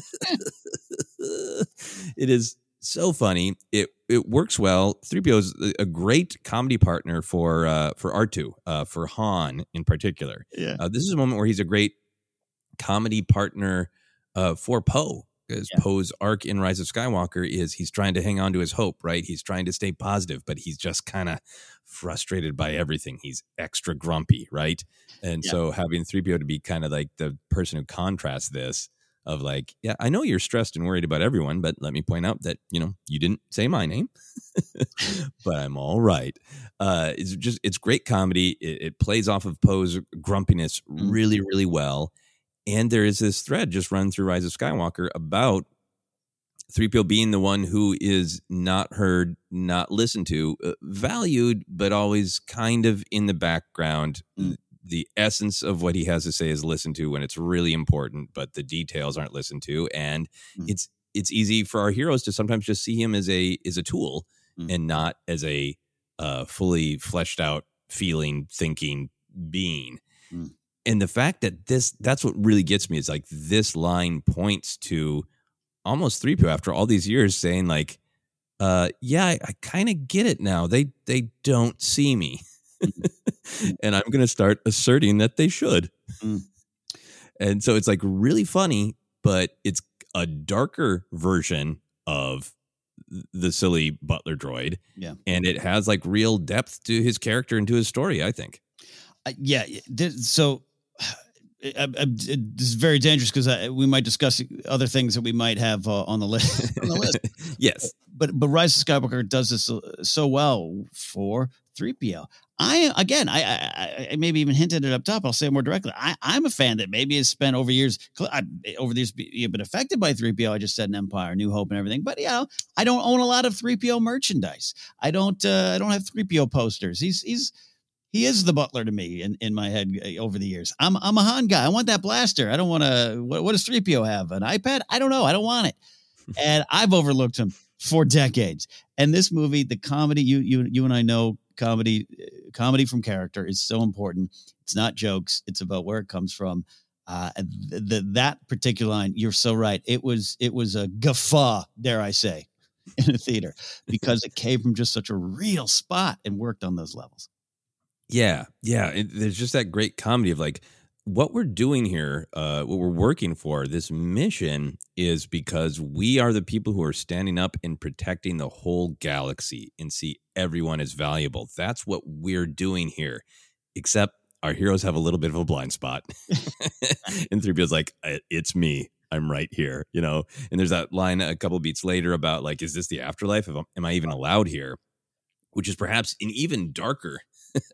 It is so funny. It it works well. three P O is a great comedy partner for uh, for R two, uh, for Han in particular. Yeah, uh, this is a moment where he's a great comedy partner uh, for Poe, because yeah. Poe's arc in Rise of Skywalker is he's trying to hang on to his hope, right? He's trying to stay positive, but he's just kind of frustrated by everything. He's extra grumpy, right? And yeah. so having three P O to be kind of like the person who contrasts this of like, yeah, I know you're stressed and worried about everyone, but let me point out that, you know, you didn't say my name, but I'm all right. Uh, it's just, it's great comedy. It, it plays off of Poe's grumpiness really, really well. And there is this thread just run through Rise of Skywalker about three P O being the one who is not heard, not listened to, uh, valued, but always kind of in the background. Mm. The essence of what he has to say is listened to when it's really important, but the details aren't listened to. And mm. it's it's easy for our heroes to sometimes just see him as a as a tool mm. and not as a uh, fully fleshed out, feeling, thinking being. Mm. And the fact that this, that's what really gets me is like this line points to almost three P O after all these years saying like, uh, yeah, I, I kind of get it now. They, they don't see me and I'm going to start asserting that they should. Mm. And so it's like really funny but it's a darker version of the silly butler droid. Yeah. And it has like real depth to his character and to his story, I think. Uh, yeah. So I, I, this is very dangerous because we might discuss other things that we might have uh, on the list. on the list. Yes. But but Rise of Skywalker does this so, so well for three P O. I again, I, I, I maybe even hinted it up top. I'll say it more directly. I, I'm a fan that maybe has spent over years, I, over the years, you've been affected by three P O. I just said in Empire, New Hope, and everything. But you know, I don't own a lot of three P O merchandise. I don't. Uh, I don't have three P O posters. He's he's he is the butler to me in, in my head over the years. I'm I'm a Han guy. I want that blaster. I don't want to. What, what does three P O have? An iPad? I don't know. I don't want it. And I've overlooked him for decades. And this movie, the comedy, you you you and I know. Comedy, comedy from character is so important. It's not jokes. It's about where it comes from. Uh, the, the, that particular line, you're so right. It was it was a guffaw, dare I say, in a theater because it came from just such a real spot and worked on those levels. Yeah, yeah. It, there's just that great comedy of like what we're doing here, uh, what we're working for. This mission is because we are the people who are standing up and protecting the whole galaxy and see everyone as valuable. That's what we're doing here, except our heroes have a little bit of a blind spot. And three P O's like, it's me. I'm right here, you know? And there's that line a couple beats later about like, is this the afterlife? Am I even allowed here? Which is perhaps an even darker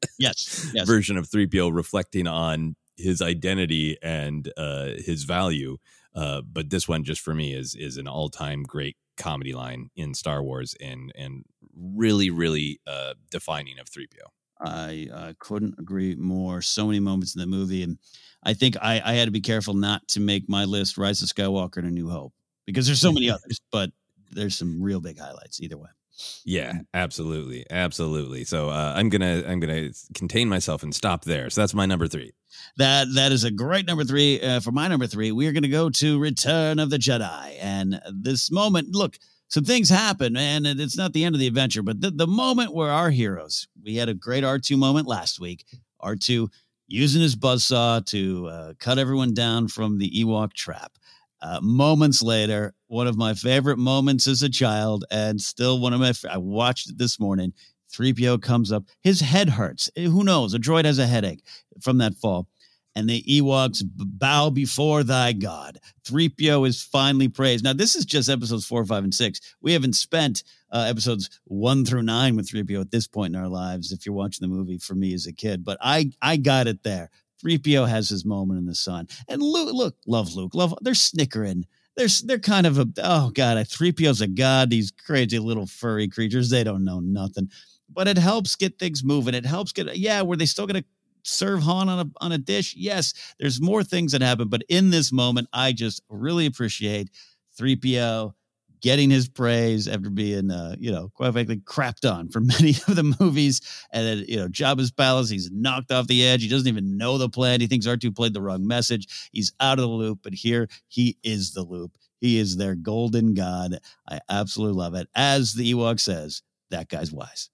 yes, yes. version of three P O reflecting on his identity and uh, his value. Uh, but this one just for me is is an all-time great comedy line in Star Wars and and really, really uh, defining of three P O. I uh, couldn't agree more. So many moments in the movie. And I think I, I had to be careful not to make my list Rise of Skywalker and A New Hope because there's so many others, but there's some real big highlights either way. Yeah, absolutely. Absolutely. So uh, I'm going to I'm going to contain myself and stop there. So that's my number three. That That is a great number three. Uh, for my number three, we are going to go to Return of the Jedi. And this moment, look, some things happen, and it's not the end of the adventure, but the, the moment where our heroes, we had a great R two moment last week. R two using his buzzsaw to uh, cut everyone down from the Ewok trap. Uh, moments later, one of my favorite moments as a child, and still one of my, I watched it this morning. three P O comes up, his head hurts. Who knows? A droid has a headache from that fall. And the Ewoks bow before thy God. three P O is finally praised. Now, this is just episodes four, five, and six. We haven't spent uh, episodes one through nine with three P O at this point in our lives, if you're watching the movie for me as a kid. But I, I got it there. three P O has his moment in the sun. And Luke, look, love Luke. Love, they're snickering. They're, they're kind of a, oh, God, three P O's a god. These crazy little furry creatures, they don't know nothing. But it helps get things moving. It helps get, yeah, were they still going to serve Han on a on a dish? Yes, there's more things that happen. But in this moment, I just really appreciate three P O getting his praise after being, uh, you know, quite frankly, crapped on for many of the movies. And then, you know, Jabba's palace, he's knocked off the edge. He doesn't even know the plan. He thinks R two played the wrong message. He's out of the loop. But here he is the loop. He is their golden god. I absolutely love it. As the Ewok says, that guy's wise.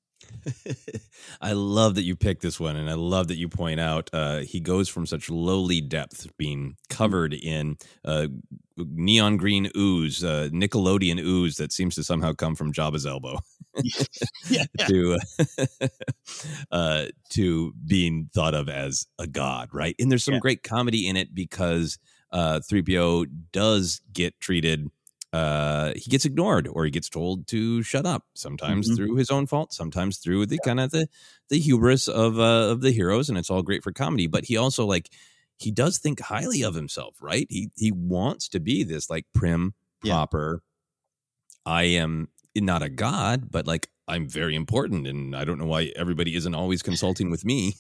I love that you picked this one, and I love that you point out uh, he goes from such lowly depth, being covered in uh, neon green ooze, uh, Nickelodeon ooze that seems to somehow come from Jabba's elbow, yeah, yeah. to uh, uh, to being thought of as a god, right? And there's some Yeah. great comedy in it because uh, three P O does get treated. Uh, he gets ignored or he gets told to shut up, sometimes Mhm. through his own fault, sometimes through the kind of the, the hubris of, uh, of the heroes. And it's all great for comedy, but he also like, he does think highly of himself, right? He, he wants to be this like prim, Yeah. proper, I am not a god, but like, I'm very important. And I don't know why everybody isn't always consulting with me.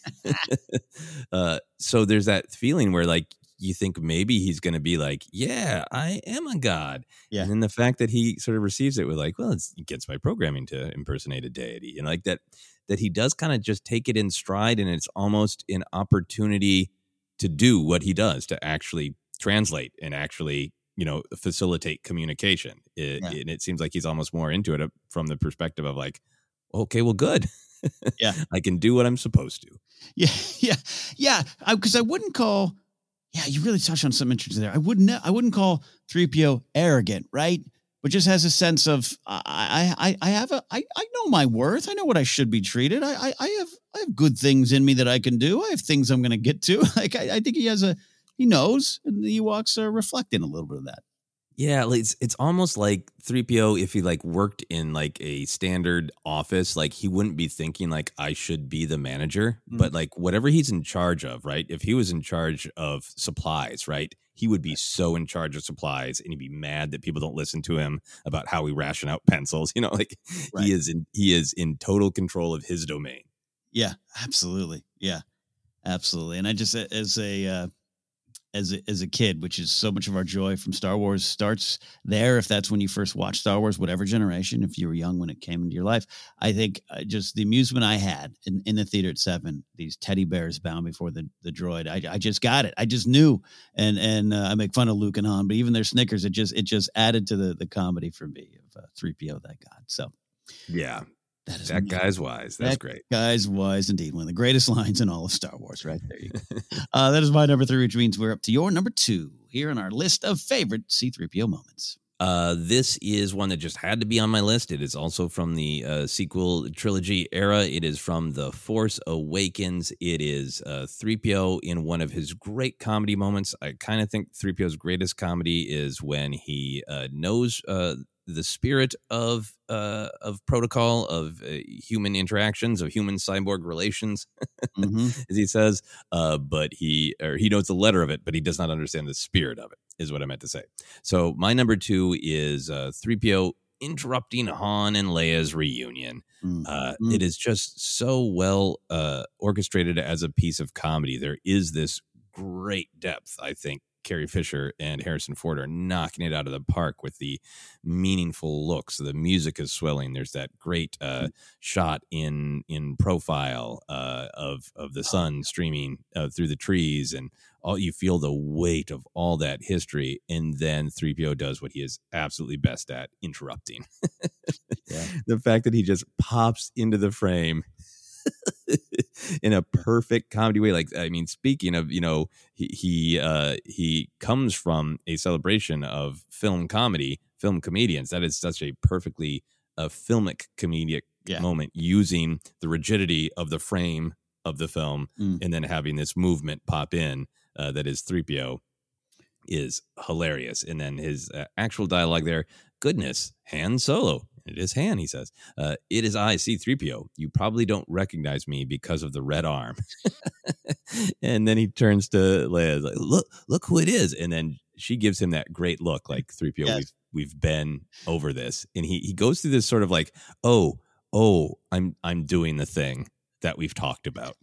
uh, so there's that feeling where like, you think maybe he's going to be like, yeah, I am a god. Yeah. And then the fact that he sort of receives it with like, well, it's against my programming to impersonate a deity. And like that, that he does kind of just take it in stride, and it's almost an opportunity to do what he does, to actually translate and actually, you know, facilitate communication. It, Yeah. And it seems like he's almost more into it from the perspective of like, okay, well, good. Yeah. I can do what I'm supposed to. Yeah. Yeah. Yeah. Because I, I wouldn't call yeah, you really touched on something interesting there. I wouldn't, I wouldn't call three P O arrogant, right? But just has a sense of I, I, I have a, I, I know my worth. I know what I should be treated. I, I, I have, I have good things in me that I can do. I have things I'm going to get to. Like I, I think he has a, he knows, and the Ewoks are reflecting a little bit of that. Yeah, like, it's it's almost like three P O if he like worked in like a standard office, like he wouldn't be thinking like I should be the manager, mm-hmm. but like whatever he's in charge of, right? If he was in charge of supplies, right, he would be so in charge of supplies, and he'd be mad that people don't listen to him about how we ration out pencils. You know, like right. he is in he is in total control of his domain. Yeah, absolutely. Yeah, absolutely. And I just as a uh, as a, as a kid, which is so much of our joy from Star Wars starts there. If that's when you first watched Star Wars, whatever generation, if you were young when it came into your life, I think uh, just the amusement I had in, in the theater at seven, these teddy bears bound before the, the droid, I, I just got it. I just knew. And, and uh, I make fun of Luke and Han, but even their Snickers, it just, it just added to the, the comedy for me of uh, three P O, that God. So yeah. That, is that guy's wise. That's that great. Guy's wise indeed. One of the greatest lines in all of Star Wars, right there. You go. uh, that is my number three, which means we're up to your number two here on our list of favorite C three P O moments. Uh, this is one that just had to be on my list. It is also from the uh, sequel trilogy era. It is from The Force Awakens. It is uh, three P O in one of his great comedy moments. I kind of think three P O's greatest comedy is when he uh, knows uh, the spirit of uh, of protocol, of uh, human interactions, of human cyborg relations, mm-hmm. as he says. Uh, but he or he knows the letter of it, but he does not understand the spirit of it, is what I meant to say. So my number two is uh, three P O interrupting Han and Leia's reunion. Mm-hmm. Uh, it is just so well uh, orchestrated as a piece of comedy. There is this great depth, I think. Carrie Fisher and Harrison Ford are knocking it out of the park with the meaningful looks. The music is swelling. There's that great uh, shot in in profile uh, of of the sun streaming uh, through the trees, and all you feel the weight of all that history. And then three P O does what he is absolutely best at: interrupting. yeah. The fact that he just pops into the frame in a perfect comedy way. Like, I mean, speaking of, you know, he he uh, he comes from a celebration of film comedy, film comedians. That is such a perfectly uh, filmic comedic yeah. moment, using the rigidity of the frame of the film mm. and then having this movement pop in uh, that is three P O is hilarious. And then his uh, actual dialogue there, goodness, Han Solo. It is Han, he says. Uh, it is I, C three P O. You probably don't recognize me because of the red arm. And then he turns to Leia, like, look, look who it is. And then she gives him that great look, like three P O, yes. we've we've been over this. And he he goes through this sort of like, oh, oh, I'm I'm doing the thing that we've talked about.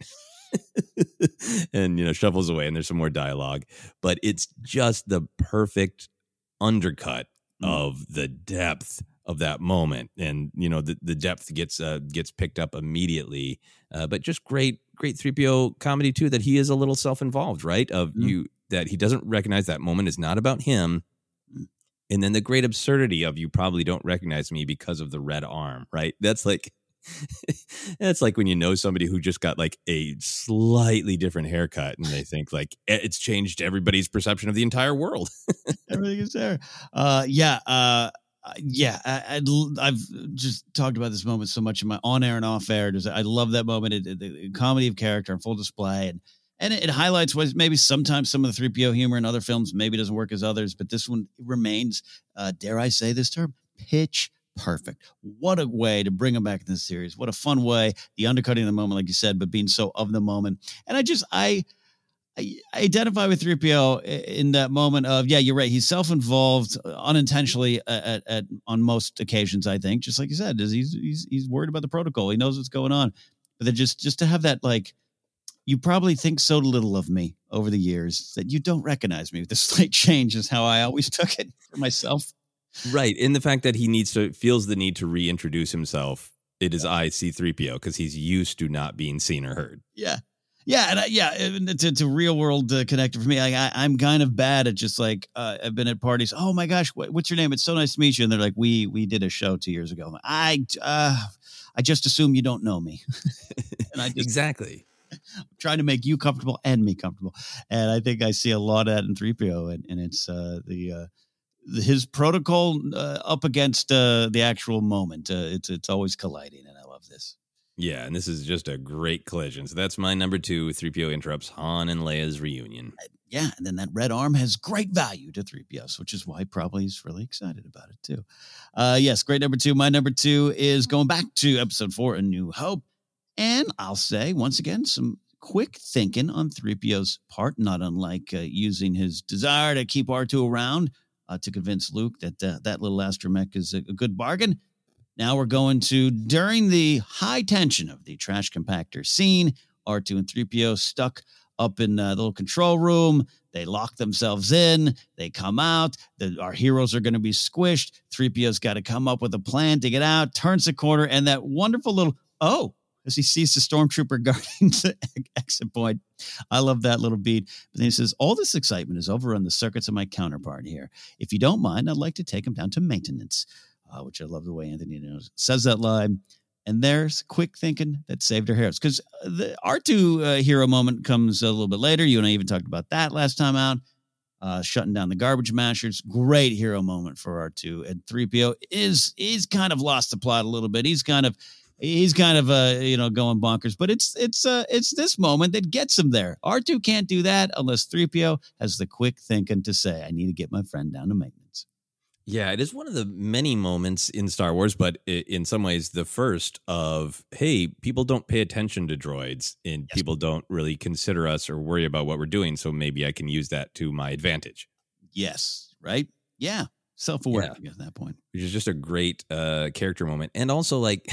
And, you know, shuffles away, and there's some more dialogue. But it's just the perfect undercut mm. of the depth of that moment, and you know the, the depth gets uh, gets picked up immediately. Uh, but just great, great three P O comedy too. That he is a little self-involved, right? Of mm. you that he doesn't recognize that moment is not about him, mm. and then the great absurdity of you probably don't recognize me because of the red arm, right? That's like that's like when you know somebody who just got like a slightly different haircut, and they think like it's changed everybody's perception of the entire world. Everything is there. Uh, yeah. Uh, Uh, yeah, I, I, I've just talked about this moment so much in my on air and off air. Just, I love that moment. It, it, the comedy of character on full display, and and it, it highlights what maybe sometimes some of the three P O humor in other films maybe doesn't work as others, but this one remains, uh, dare I say this term, pitch perfect. What a way to bring him back in this series. What a fun way. The undercutting of the moment, like you said, but being so of the moment. And I just I. I identify with three P O in that moment of, yeah, you're right. He's self-involved unintentionally at, at, at on most occasions, I think, just like you said, is he's, he's, he's worried about the protocol. He knows what's going on, but then just, just to have that, like, you probably think so little of me over the years that you don't recognize me with this slight change is how I always took it for myself. Right. In the fact that he needs to, feels the need to reintroduce himself. It is I, C three P O, because he's used to not being seen or heard. Yeah. Yeah, and I, yeah, it's, it's a real world uh, connector for me. Like, I, I'm kind of bad at just like uh, I've been at parties. Oh my gosh, what, what's your name? It's so nice to meet you. And they're like, we we did a show two years ago. I uh, I just assume you don't know me. And I just, exactly. I'm trying to make you comfortable and me comfortable. And I think I see a lot of that in three P O, and, and it's uh, the, uh, the his protocol uh, up against uh, the actual moment. Uh, it's it's always colliding, and I love this. Yeah, and this is just a great collision. So that's my number two. three P O interrupts Han and Leia's reunion. Yeah, and then that red arm has great value to three P O, which is why probably he's really excited about it too. Uh, yes, great number two. My number two is going back to episode four, A New Hope. And I'll say, once again, some quick thinking on three P O's part, not unlike uh, using his desire to keep R two around uh, to convince Luke that uh, that little astromech is a, a good bargain. Now we're going to, during the high tension of the trash compactor scene, R two and three P O stuck up in uh, the little control room. They lock themselves in. They come out. The, our heroes are going to be squished. three P O's got to come up with a plan to get out, turns the corner, and that wonderful little, oh, as he sees the stormtrooper guarding the exit point. I love that little beat. But then he says, all this excitement is over on the circuits of my counterpart here. If you don't mind, I'd like to take him down to maintenance, uh, which I love the way Anthony knows, says that line. And there's quick thinking that saved our heroes. Because the R two uh, hero moment comes a little bit later. You and I even talked about that last time out. Uh, shutting down the garbage mashers. Great hero moment for R two. And three P O is he's kind of lost the plot a little bit. He's kind of he's kind of uh, you know going bonkers. But it's it's uh, it's this moment that gets him there. R two can't do that unless three P O has the quick thinking to say, I need to get my friend down to maintenance. Yeah, it is one of the many moments in Star Wars, but in some ways the first of, hey, people don't pay attention to droids and yes. people don't really consider us or worry about what we're doing, so maybe I can use that to my advantage. Yes, right? Yeah, self-aware yeah. at that point. Which is just a great uh, character moment. And also, like,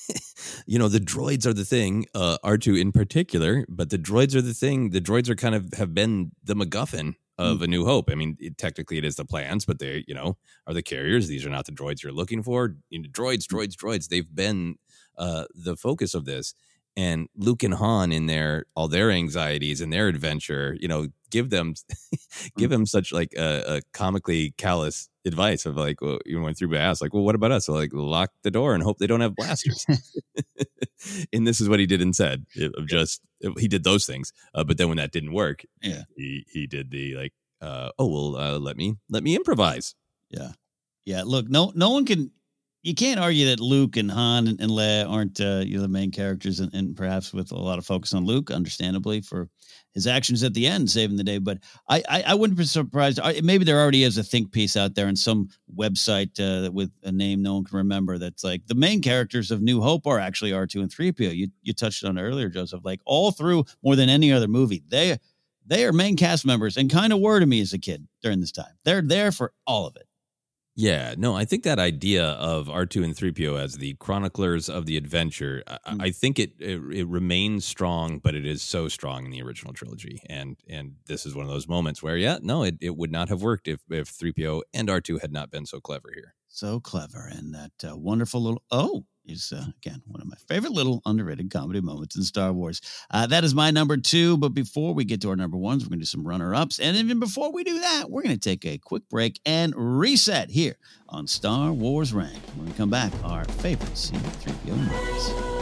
you know, the droids are the thing, uh, R two in particular, but the droids are the thing. The droids are kind of have been the MacGuffin of A New Hope. I mean, it, technically it is the plans, but they, you know, are the carriers. These are not the droids you're looking for. You know, droids, droids, droids. They've been uh, the focus of this. And Luke and Han in their all their anxieties and their adventure, you know, give them give them such like a, a comically callous advice of like, well, you went through my ass, like, well, what about us? So like, lock the door and hope they don't have blasters. And this is what he did and said of just he did those things, uh, but then when that didn't work, yeah, he he did the like, uh, oh well, uh, let me let me improvise. Yeah, yeah. Look, no no one can. You can't argue that Luke and Han and, and Leia aren't uh, you know the main characters, and, and perhaps with a lot of focus on Luke, understandably, for his actions at the end, saving the day. But I, I, I wouldn't be surprised. I, maybe there already is a think piece out there on some website uh, with a name no one can remember that's like the main characters of New Hope are actually R two and three P O. You you touched on it earlier, Joseph. Like all through more than any other movie, they they are main cast members and kind of were to me as a kid during this time. They're there for all of it. Yeah, no, I think that idea of R two and three P O as the chroniclers of the adventure, I, mm. I think it, it it remains strong, but it is so strong in the original trilogy. And and this is one of those moments where, yeah, no, it, it would not have worked if, if three P O and R two had not been so clever here. So clever. And that uh, wonderful little, oh, is, uh, again, one of my favorite little underrated comedy moments in Star Wars. Uh, that is my number two. But before we get to our number ones, we're going to do some runner-ups. And even before we do that, we're going to take a quick break and reset here on Star Wars Ranked. When we come back, our favorite C three P O moments.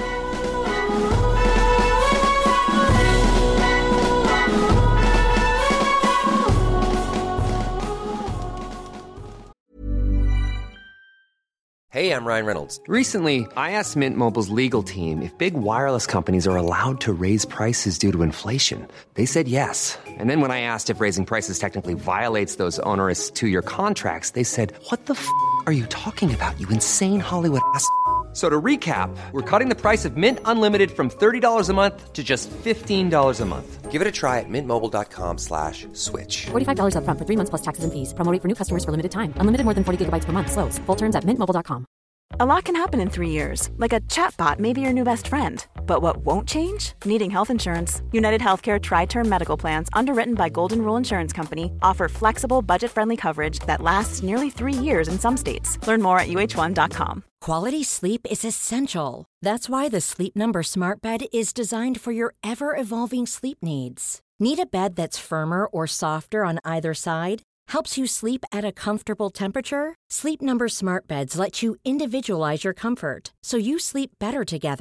Hey, I'm Ryan Reynolds. Recently, I asked Mint Mobile's legal team if big wireless companies are allowed to raise prices due to inflation. They said yes. And then when I asked if raising prices technically violates those onerous two-year contracts, they said, what the f*** are you talking about, you insane Hollywood ass f- So to recap, we're cutting the price of Mint Unlimited from thirty dollars a month to just fifteen dollars a month. Give it a try at mintmobile.com slash switch. forty-five dollars up front for three months plus taxes and fees. Promo rate for new customers for limited time. Unlimited more than forty gigabytes per month. Slows full terms at mint mobile dot com. A lot can happen in three years, like a chatbot may be your new best friend. But what won't change? Needing health insurance. United Healthcare Tri-Term Medical Plans, underwritten by Golden Rule Insurance Company, offer flexible, budget-friendly coverage that lasts nearly three years in some states. Learn more at U H one dot com. Quality sleep is essential. That's why the Sleep Number Smart Bed is designed for your ever-evolving sleep needs. Need a bed that's firmer or softer on either side? Helps you sleep at a comfortable temperature? Sleep Number Smart Beds let you individualize your comfort, so you sleep better together.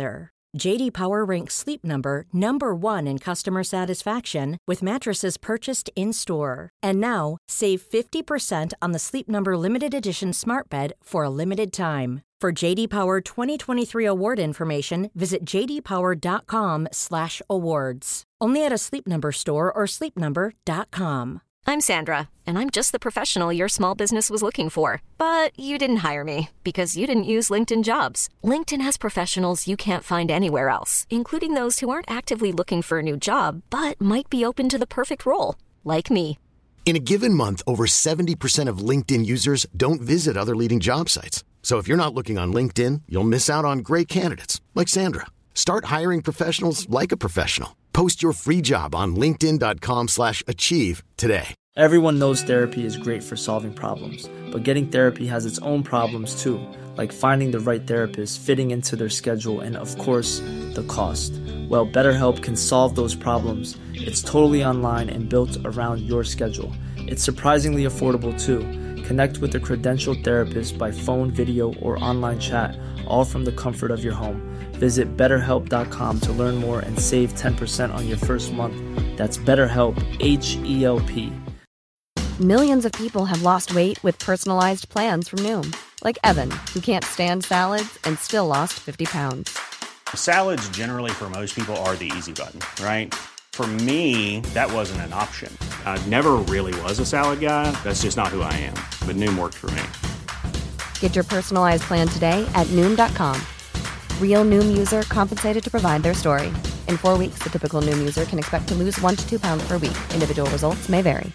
J D Power ranks Sleep Number number one in customer satisfaction with mattresses purchased in-store. And now, save fifty percent on the Sleep Number Limited Edition Smart Bed for a limited time. For J D Power twenty twenty-three award information, visit j d power dot com slash awards. Only at a Sleep Number store or sleep number dot com. I'm Sandra, and I'm just the professional your small business was looking for. But you didn't hire me because you didn't use LinkedIn Jobs. LinkedIn has professionals you can't find anywhere else, including those who aren't actively looking for a new job, but might be open to the perfect role, like me. In a given month, over seventy percent of LinkedIn users don't visit other leading job sites. So if you're not looking on LinkedIn, you'll miss out on great candidates like Sandra. Start hiring professionals like a professional. Post your free job on linkedin dot com slash achieve today. Everyone knows therapy is great for solving problems, but getting therapy has its own problems too, like finding the right therapist, fitting into their schedule, and of course, the cost. Well, BetterHelp can solve those problems. It's totally online and built around your schedule. It's surprisingly affordable too. Connect with a credentialed therapist by phone, video, or online chat, all from the comfort of your home. Visit better help dot com to learn more and save ten percent on your first month. That's BetterHelp, H E L P. Millions of people have lost weight with personalized plans from Noom. Like Evan, who can't stand salads and still lost fifty pounds. Salads generally for most people are the easy button, right? For me, that wasn't an option. I never really was a salad guy. That's just not who I am. But Noom worked for me. Get your personalized plan today at Noom dot com. Real Noom user compensated to provide their story. In four weeks, the typical Noom user can expect to lose one to two pounds per week. Individual results may vary.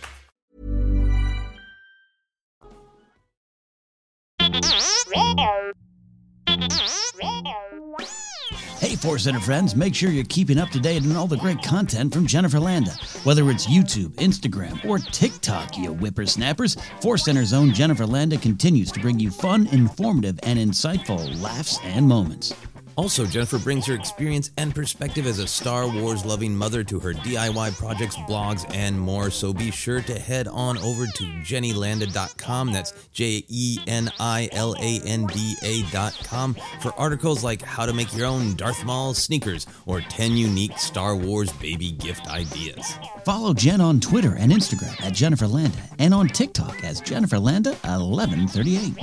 Hey, Force Center friends, make sure you're keeping up to date on all the great content from Jennifer Landa. Whether it's YouTube, Instagram, or TikTok, you whippersnappers, Force Center's own Jennifer Landa continues to bring you fun, informative, and insightful laughs and moments. Also, Jennifer brings her experience and perspective as a Star Wars-loving mother to her D I Y projects, blogs, and more. So be sure to head on over to jenny landa dot com. That's J E N I L A N D A dot com for articles like how to make your own Darth Maul sneakers or ten unique Star Wars baby gift ideas. Follow Jen on Twitter and Instagram at Jennifer Landa and on TikTok as Jennifer Landa eleven thirty-eight.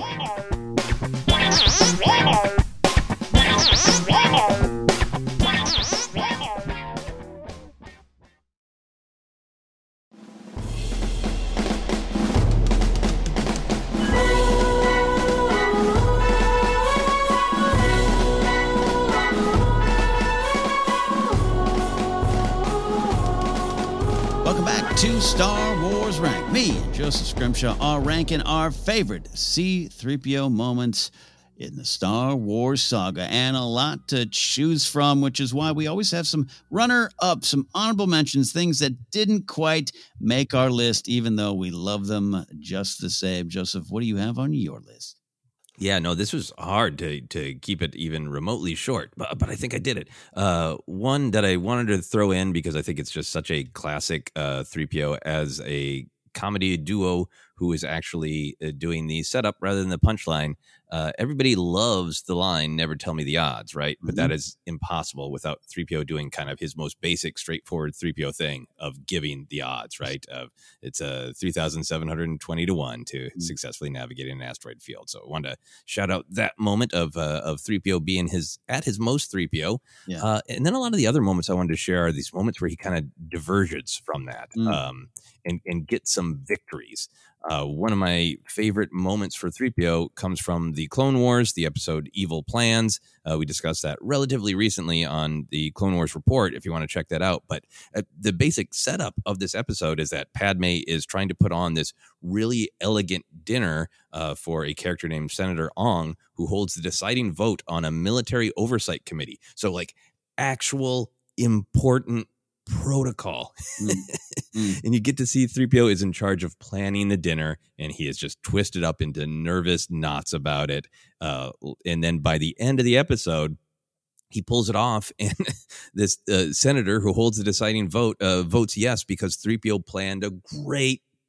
Welcome back to Star Wars Rank. Me and Joseph Scrimshaw are ranking our favorite C three P O moments in the Star Wars saga, and a lot to choose from, which is why we always have some runner-up, some honorable mentions, things that didn't quite make our list, even though we love them just the same. Joseph, what do you have on your list? Yeah, no, this was hard to to keep it even remotely short, but but I think I did it. Uh, one that I wanted to throw in because I think it's just such a classic uh, three P O as a comedy duo who is actually uh, doing the setup rather than the punchline. Uh, everybody loves the line, never tell me the odds, right? But mm-hmm. that is impossible without three P O doing kind of his most basic, straightforward three P O thing of giving the odds, right? Of it's a three thousand seven hundred twenty to one to mm-hmm. successfully navigating an asteroid field. So I wanted to shout out that moment of uh, of three P O being his at his most three P O. Yeah. Uh, and then a lot of the other moments I wanted to share are these moments where he kind of diverges from that mm. um, and, and gets some victories. Uh, one of my favorite moments for three P O comes from the Clone Wars, the episode Evil Plans. Uh, we discussed that relatively recently on the Clone Wars Report, if you want to check that out. But uh, the basic setup of this episode is that Padme is trying to put on this really elegant dinner uh, for a character named Senator Ong, who holds the deciding vote on a military oversight committee. So, like, actual important protocol. mm. Mm. And you get to see three P O is in charge of planning the dinner, and he is just twisted up into nervous knots about it. Uh, and then by the end of the episode, he pulls it off, and this uh, senator who holds the deciding vote uh, votes yes because three P O planned a great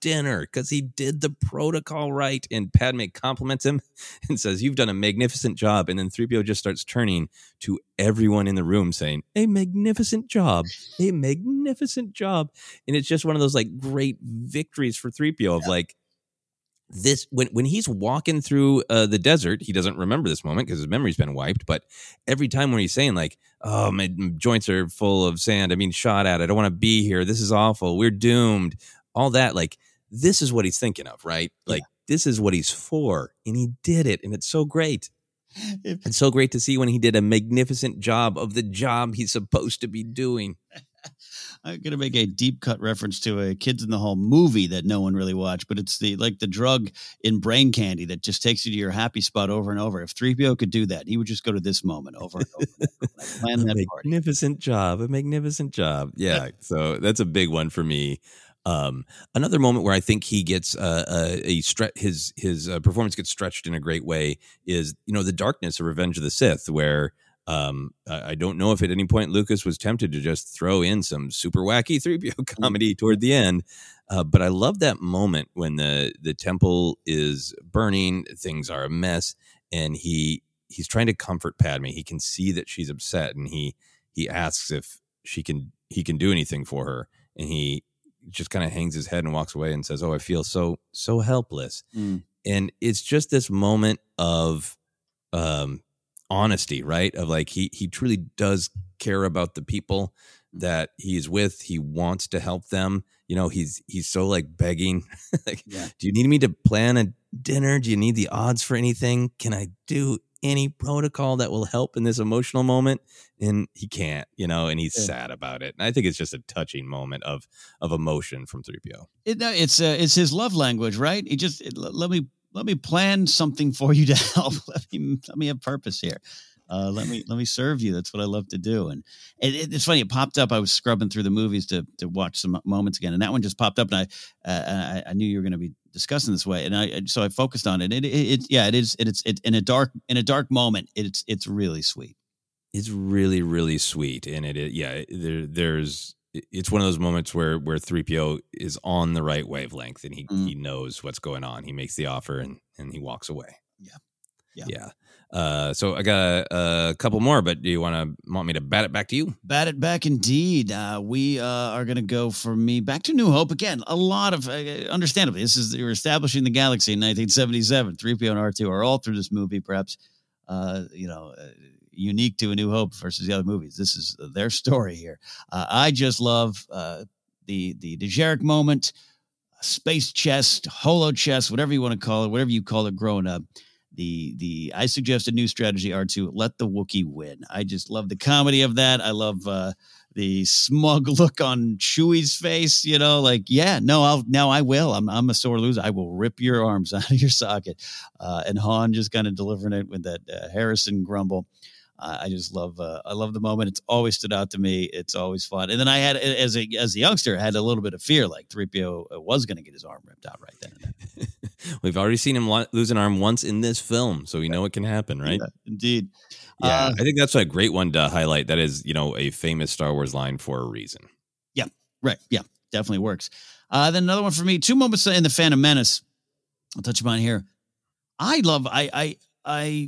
dinner because he did the protocol right. And Padme compliments him and says, you've done a magnificent job. And then three P O just starts turning to everyone in the room saying, a magnificent job, a magnificent job. And it's just one of those like great victories for three P O of yeah. like, This when when he's walking through uh, the desert, he doesn't remember this moment because his memory's been wiped. But every time when he's saying like, "Oh, my joints are full of sand. I'm being shot at. I don't want to be here. This is awful. We're doomed." All that, like, this is what he's thinking of, right? Like, yeah. this is what he's for, and he did it, and it's so great. It's so great to see when he did a magnificent job of the job he's supposed to be doing. I'm going to make a deep cut reference to a Kids in the Hall movie that no one really watched, but it's the like the drug in Brain Candy that just takes you to your happy spot over and over. If three P O could do that, he would just go to this moment over and over. Plan that a magnificent party. job, a magnificent job. Yeah, so that's a big one for me. Um, another moment where I think he gets uh, a, a stre- his his uh, performance gets stretched in a great way is, you know, the darkness of Revenge of the Sith, where Um, I don't know if at any point Lucas was tempted to just throw in some super wacky three P O comedy toward the end. Uh, but I love that moment when the, the temple is burning, things are a mess, and he he's trying to comfort Padme. He can see that she's upset, and he he asks if she can he can do anything for her, and he just kind of hangs his head and walks away and says, "Oh, I feel so so helpless." Mm. And it's just this moment of um. honesty, right? Of like, he he truly does care about the people that he's with. He wants to help them. You know, he's he's so like begging, like, yeah. do you need me to plan a dinner? Do you need the odds for anything? Can I do any protocol that will help in this emotional moment? And he can't, you know, and he's yeah. sad about it. And I think it's just a touching moment of of emotion from three P O. It, it's uh, it's his love language, right? He just it, let me. Let me plan something for you to help. Let me let me have purpose here. Uh, let me let me serve you. That's what I love to do. And it, it, it's funny. It popped up. I was scrubbing through the movies to to watch some moments again, and that one just popped up. And I uh, I, I knew you were going to be discussing this way, and I so I focused on it. It it, it yeah, it is. It, it's it, in a dark in a dark moment. It's it's really sweet. It's really really sweet, and it, it yeah. There there's. It's one of those moments where where three P O is on the right wavelength, and he, mm. he knows what's going on. He makes the offer, and, and he walks away. Yeah. Yeah. Yeah. Uh, so I got a, a couple more, but do you want to want me to bat it back to you? Bat it back indeed. Uh, we uh, are going to go for me back to New Hope again. A lot of, uh, understandably, this is, you're establishing the galaxy in nineteen seventy-seven. three P O and R two are all through this movie, perhaps, uh, you know, uh, unique to A New Hope versus the other movies. This is their story here. Uh, I just love uh, the the Dejarik moment, space chest, holo chest, whatever you want to call it, whatever you call it growing up. The the I suggest a new strategy, R two, let the Wookiee win. I just love the comedy of that. I love uh, the smug look on Chewie's face. You know, like, yeah, no, I'll now I will. I'm I'm a sore loser. I will rip your arms out of your socket. Uh, and Han just kind of delivering it with that uh, Harrison grumble. Uh, I just love, uh, I love the moment. It's always stood out to me. It's always fun. And then I had, as a as a youngster, I had a little bit of fear, like three P O was going to get his arm ripped out right then and there. We've already seen him lose an arm once in this film, so we know it can happen, right? Yeah, indeed. Yeah, uh, I think that's a great one to highlight. That is, you know, a famous Star Wars line for a reason. Yeah, right. Yeah, definitely works. Uh, then another one for me, two moments in The Phantom Menace. I'll touch upon here. I love, I, I, I,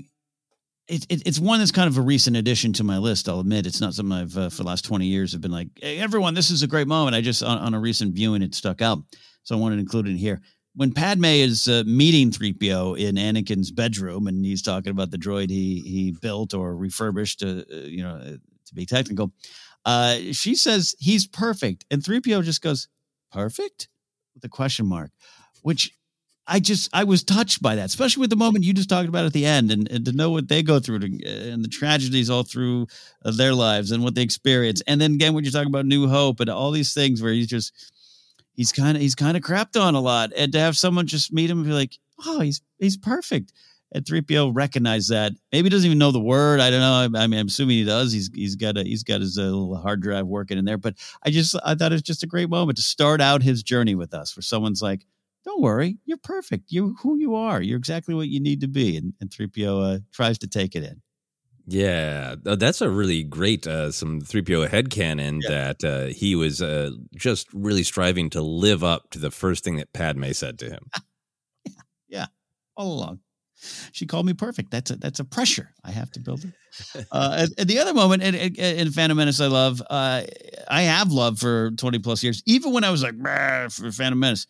It, it, it's one that's kind of a recent addition to my list. I'll admit it's not something I've uh, for the last twenty years have been like, hey, everyone, this is a great moment. I just on, on a recent viewing, it stuck out. So I wanted to include it here. When Padme is uh, meeting three P O in Anakin's bedroom, and he's talking about the droid he he built or refurbished to, uh, you know, uh, to be technical, uh, she says he's perfect. And three P O just goes, perfect? With a question mark, which I just, I was touched by that, especially with the moment you just talked about at the end, and, and to know what they go through to, and the tragedies all through uh, their lives and what they experience. And then again, when you're talking about New Hope and all these things where he's just, he's kind of, he's kind of crapped on a lot, and to have someone just meet him and be like, oh, he's, he's perfect. And three P O recognized that. Maybe he doesn't even know the word. I don't know. I, I mean, I'm assuming he does. He's, he's got a, he's got his uh, little hard drive working in there, but I just, I thought it was just a great moment to start out his journey with us, where someone's like, don't worry, you're perfect. You're who you are. You're exactly what you need to be. And, and three P O uh, tries to take it in. Yeah, uh, that's a really great uh, some three P O headcanon yeah. that uh, he was uh, just really striving to live up to the first thing that Padme said to him. yeah, yeah, all along. She called me perfect. That's a that's a pressure I have to build it. Uh, and, and the other moment in, in, in Phantom Menace I love, uh, I have loved for twenty plus years, even when I was like, for Phantom Menace.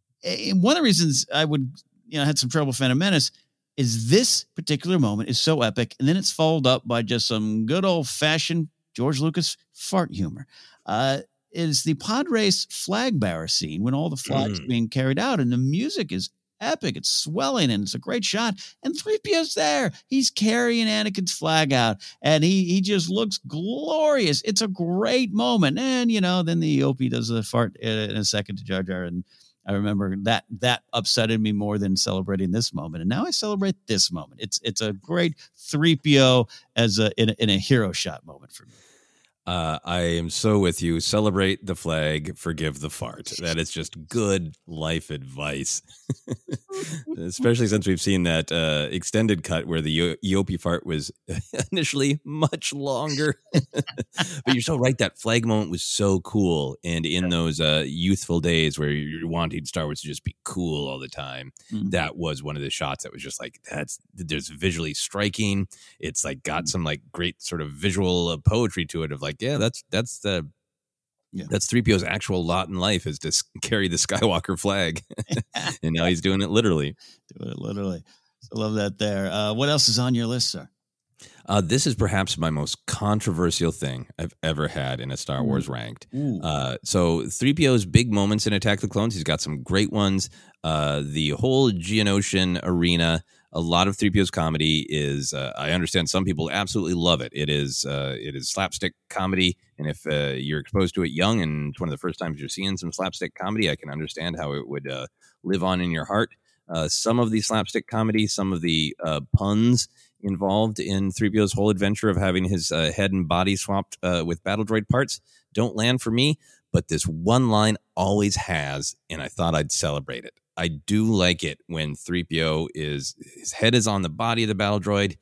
And one of the reasons I would, you know, had some trouble with Phantom Menace is this particular moment is so epic. And then it's followed up by just some good old fashioned George Lucas fart humor. Uh, is the pod race flag bearer scene when all the flags mm. are being carried out and the music is epic. It's swelling and it's a great shot. And three P O's there. He's carrying Anakin's flag out and he he just looks glorious. It's a great moment. And, you know, then the O P does a fart in a second to Jar Jar. And I remember that that upsetted me more than celebrating this moment. And now I celebrate this moment. It's it's a great three P O as a in a, in a hero shot moment for me. Uh, I am so with you. Celebrate the flag, forgive the fart. That is just good life advice, especially since we've seen that uh, extended cut where the E O P fart was initially much longer. But you're so right. That flag moment was so cool. And in yeah. those uh, youthful days where you're wanting Star Wars to just be cool all the time, mm-hmm. that was one of the shots that was just like, that's there's visually striking. It's like got some like great sort of visual uh, poetry to it of like, yeah, that's that's the yeah. that's three P O's actual lot in life is to carry the Skywalker flag, and now he's doing it literally. Doing it literally. I love that. There. Uh, what else is on your list, sir? Uh, this is perhaps my most controversial thing I've ever had in a Star Wars ranked. Uh, so three P O's big moments in Attack of the Clones. He's got some great ones. Uh, the whole Geonosian arena. A lot of three P O's comedy is, uh, I understand some people absolutely love it. It is uh, it is slapstick comedy, and if uh, you're exposed to it young and it's one of the first times you're seeing some slapstick comedy, I can understand how it would uh, live on in your heart. Uh, some of the slapstick comedy, some of the uh, puns involved in three P O's whole adventure of having his uh, head and body swapped uh, with battle droid parts don't land for me, but this one line always has, and I thought I'd celebrate it. I do like it when three P O is, his head is on the body of the battle droid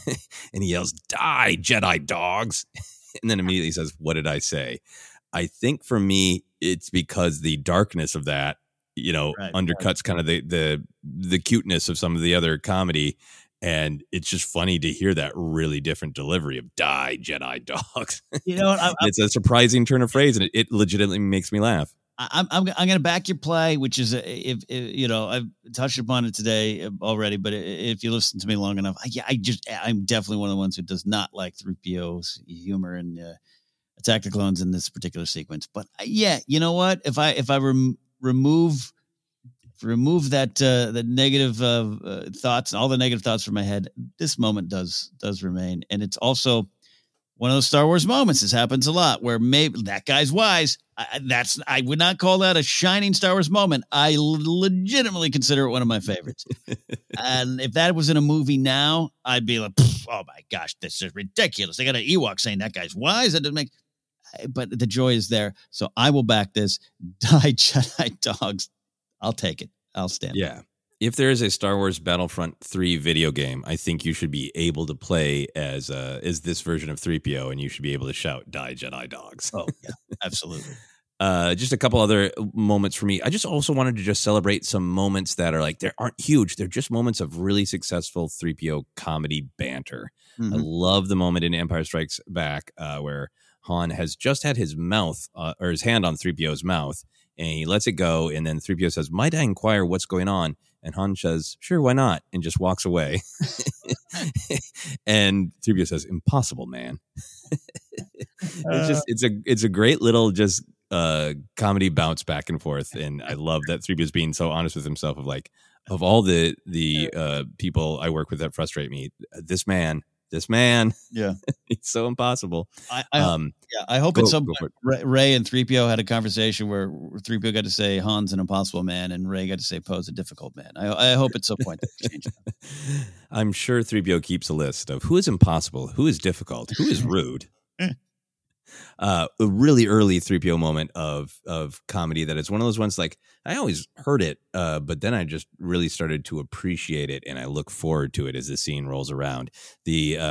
and he yells, "Die, Jedi dogs." And then immediately says, "What did I say?" I think for me, it's because the darkness of that, you know, right, undercuts right. kind of the, the, the cuteness of some of the other comedy. And it's just funny to hear that really different delivery of "Die, Jedi dogs." You know what? I'm, it's a surprising turn of phrase and it, it legitimately makes me laugh. I'm I'm I'm going to back your play, which is a, if, if you know I've touched upon it today already, but if you listen to me long enough, I, yeah, I just I'm definitely one of the ones who does not like three P O's humor and uh, Attack of the Clones in this particular sequence. But uh, yeah, you know what? If I if I rem- remove remove that uh, the negative uh, uh, thoughts, all the negative thoughts from my head, this moment does does remain, and it's also one of those Star Wars moments. This happens a lot where maybe that guy's wise. I, that's I would not call that a shining Star Wars moment. I legitimately consider it one of my favorites. And if that was in a movie now, I'd be like, "Oh my gosh, this is ridiculous." They got an Ewok saying that guy's wise. That doesn't make. But the joy is there, so I will back this. Die, Jedi dogs. I'll take it. I'll stand. Yeah. If there is a Star Wars Battlefront three video game, I think you should be able to play as uh, as this version of three P O, and you should be able to shout "Die, Jedi dogs." Oh, yeah, absolutely. uh, just a couple other moments for me. I just also wanted to just celebrate some moments that are like, they aren't huge. They're just moments of really successful three P O comedy banter. Mm-hmm. I love the moment in Empire Strikes Back uh, where Han has just had his mouth uh, or his hand on three P O's mouth, and he lets it go, and then three P O says, "Might I inquire what's going on?" And Han says, "Sure, why not?" and just walks away. And three P O says, "Impossible, man." It's just it's a it's a great little just uh, comedy bounce back and forth, and I love that three P O is being so honest with himself of like, of all the the uh, people I work with that frustrate me, this man. This man, yeah, it's so impossible. I, I um, yeah, I hope go, at some point Ray, Ray and three P O had a conversation where three P O got to say Han's an impossible man, and Ray got to say Poe's a difficult man. I, I hope at some point that changes. I'm sure three P O keeps a list of who is impossible, who is difficult, who is rude. Uh, a really early three P O moment of of comedy that is one of those ones like I always heard it, uh, but then I just really started to appreciate it, and I look forward to it as the scene rolls around. The uh,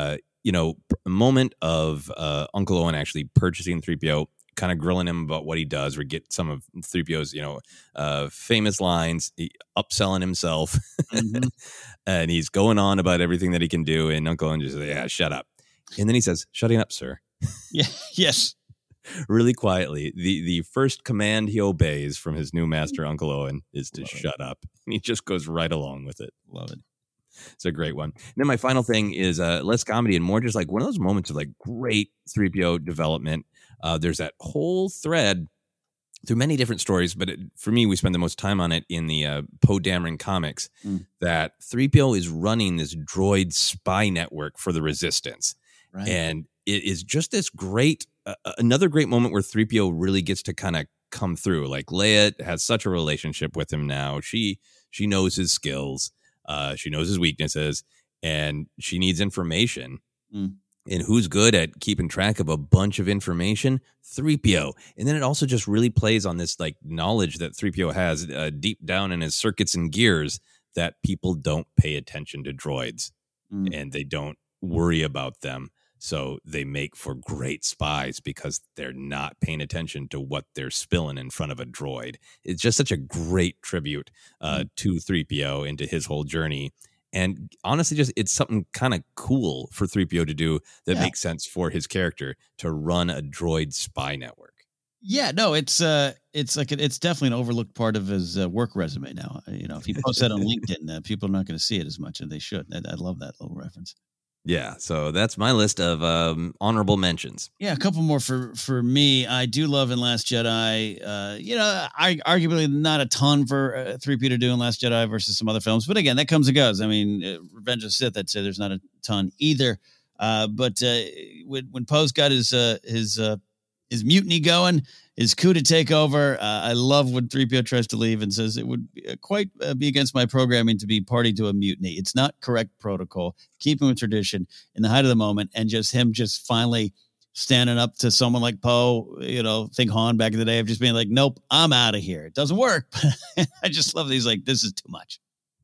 you know, a moment of uh, Uncle Owen actually purchasing three P O, kind of grilling him about what he does. We get some of three P O's, you know, uh, famous lines, he, upselling himself. Mm-hmm. And he's going on about everything that he can do. And Uncle Owen just says, yeah, shut up. And then he says, shutting up, sir. Yeah. Yes. Really quietly. The the first command he obeys from his new master, Uncle Owen, is to Love shut it. up. And he just goes right along with it. Love it. It's a great one. And then my final thing is uh, less comedy and more just like one of those moments of like great three P O development. Uh, there's that whole thread through many different stories, but it, for me, we spend the most time on it in the uh, Poe Dameron comics, mm. that three P O is running this droid spy network for the Resistance. Right. And it is just this great, uh, another great moment where three P O really gets to kind of come through. Like Leia has such a relationship with him now. She, she knows his skills. Uh, she knows his weaknesses, and she needs information. Mm. And who's good at keeping track of a bunch of information? three P O. And then it also just really plays on this like knowledge that three P O has uh, deep down in his circuits and gears that people don't pay attention to droids, mm. and they don't worry about them. So they make for great spies because they're not paying attention to what they're spilling in front of a droid. It's just such a great tribute uh, mm. to three P O into his whole journey. And honestly, just it's something kind of cool for three P O to do that yeah. makes sense for his character to run a droid spy network. Yeah, no, it's uh, it's like it's definitely an overlooked part of his uh, work resume now. You know, if he posts that on LinkedIn, uh, people are not going to see it as much as they should. I, I love that little reference. Yeah, so that's my list of um, honorable mentions. Yeah, a couple more for, for me. I do love in Last Jedi. Uh, you know, I arguably not a ton for uh, three P O to do in Last Jedi versus some other films. But again, that comes and goes. I mean, uh, Revenge of the Sith, I'd say there's not a ton either. Uh, but uh, when, when Poe's got his uh, his uh, his mutiny going, his coup to take over, uh, I love when three P O tries to leave and says it would be, uh, quite uh, be against my programming to be party to a mutiny. It's not correct protocol. Keeping with tradition in the height of the moment, and just him just finally standing up to someone like Poe, you know, think Han back in the day of just being like, nope, I'm out of here. It doesn't work. I just love these, like, this is too much.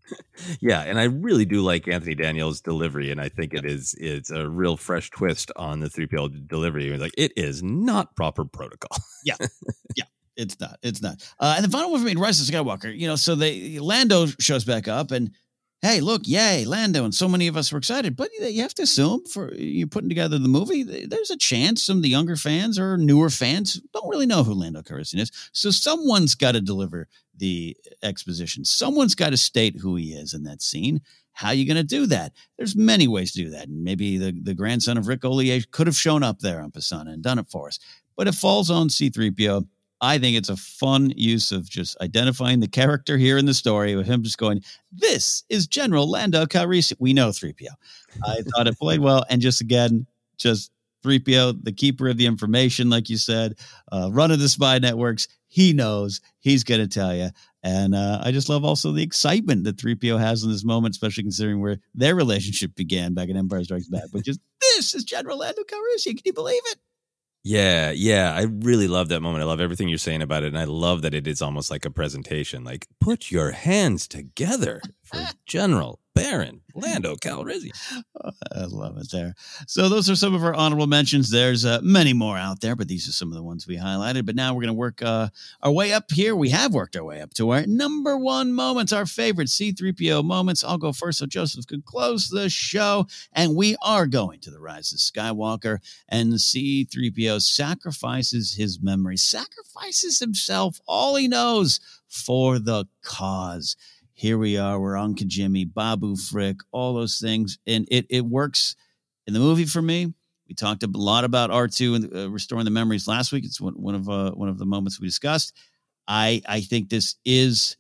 Yeah, and I really do like Anthony Daniels' delivery, and I think it is it's a real fresh twist on the three P O delivery. It's like, it is not proper protocol. Yeah, yeah, it's not. It's not. Uh, and the final one for me, Rise of Skywalker. You know, so they Lando shows back up, and hey, look, yay, Lando, and so many of us were excited. But you have to assume for you putting together the movie, there's a chance some of the younger fans or newer fans don't really know who Lando Calrissian is. So someone's got to deliver the exposition. Someone's got to state who he is in that scene. How are you going to do that? There's many ways to do that. And maybe the, the grandson of Rick Ollier could have shown up there on Pasaana and done it for us. But it falls on C three P O. I think it's a fun use of just identifying the character here in the story with him just going, this is General Lando Calrissian. We know three P O. I thought it played well. And just again, just three P O, the keeper of the information, like you said, uh, running the spy networks. He knows. He's going to tell you. And uh, I just love also the excitement that three P O has in this moment, especially considering where their relationship began back in Empire Strikes Back. But just, this is General Lando Calrissian. Can you believe it? Yeah, yeah. I really love that moment. I love everything you're saying about it. And I love that it is almost like a presentation. Like, put your hands together for General Baron Lando Calrissian. Oh, I love it there. So those are some of our honorable mentions. There's uh, many more out there, but these are some of the ones we highlighted. But now we're going to work uh, our way up here. We have worked our way up to our number one moments, our favorite C three P O moments. I'll go first so Joseph could close the show. And we are going to the Rise of Skywalker. And C three P O sacrifices his memory, sacrifices himself, all he knows, for the cause. Here we are. We're on Kijimi, Babu Frick, all those things. And it, it works in the movie for me. We talked a lot about R two and uh, restoring the memories last week. It's one, one of uh, one of the moments we discussed. I, I think this is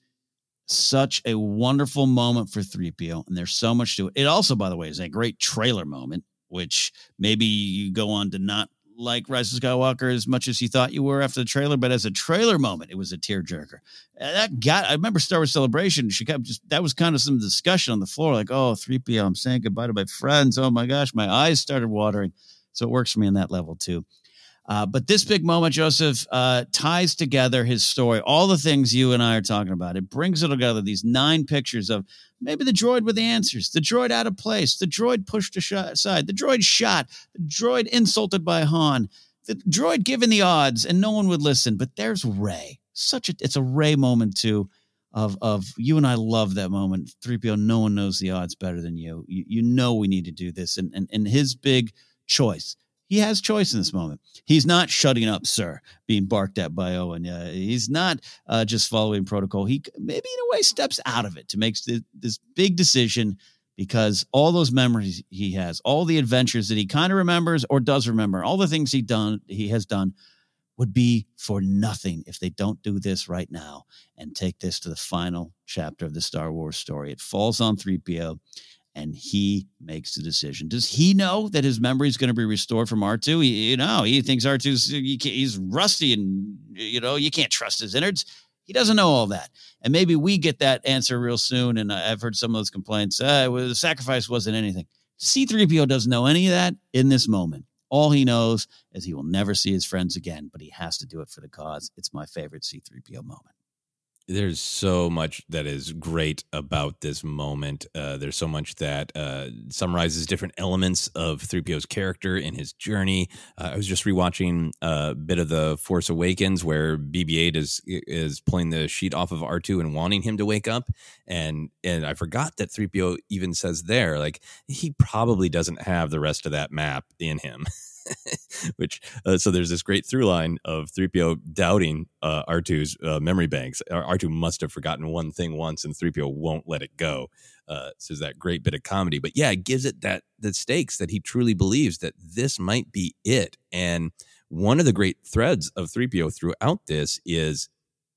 such a wonderful moment for three P O, and there's so much to it. It also, by the way, is a great trailer moment, which maybe you go on to not like Rise of Skywalker as much as you thought you were after the trailer, but as a trailer moment, it was a tearjerker. And that got, I remember Star Wars Celebration. She kept just, that was kind of some discussion on the floor, like, oh, three P O, I'm saying goodbye to my friends. Oh my gosh, my eyes started watering. So it works for me on that level too. Uh, but this big moment, Joseph, uh, ties together his story, all the things you and I are talking about. It brings it together, these nine pictures of maybe the droid with the answers, the droid out of place, the droid pushed aside, the droid shot, the droid insulted by Han, the droid given the odds and no one would listen. But there's Rey. Such a, it's a Rey moment too. Of of you and I love that moment. three P O, no one knows the odds better than you. You, you know we need to do this. And, and and his big choice. He has choice in this moment. He's not shutting up, sir, being barked at by Owen. Uh, he's not uh, just following protocol. He maybe in a way steps out of it to make this, this big decision because all those memories he has, all the adventures that he kind of remembers or does remember, all the things he done he has done would be for nothing if they don't do this right now and take this to the final chapter of the Star Wars story. It falls on three P O, and he makes the decision. Does he know that his memory is going to be restored from R two? He, you know, he thinks R two's he's rusty and, you know, you can't trust his innards. He doesn't know all that. And maybe we get that answer real soon, and I've heard some of those complaints. Uh, well, the sacrifice wasn't anything. C three P O doesn't know any of that in this moment. All he knows is he will never see his friends again, but he has to do it for the cause. It's my favorite C three P O moment. There's so much that is great about this moment. Uh, there's so much that uh, summarizes different elements of three P O's character and his journey. Uh, I was just rewatching a bit of The Force Awakens where B B eight is is pulling the sheet off of R two and wanting him to wake up. And and I forgot that three P O even says there, like, he probably doesn't have the rest of that map in him. Which uh, so there's this great through line of three P O doubting uh, R two's uh, memory banks. R two must have forgotten one thing once, and three P O won't let it go. Uh, so there's that great bit of comedy. But yeah, it gives it that the stakes that he truly believes that this might be it. And one of the great threads of three P O throughout this is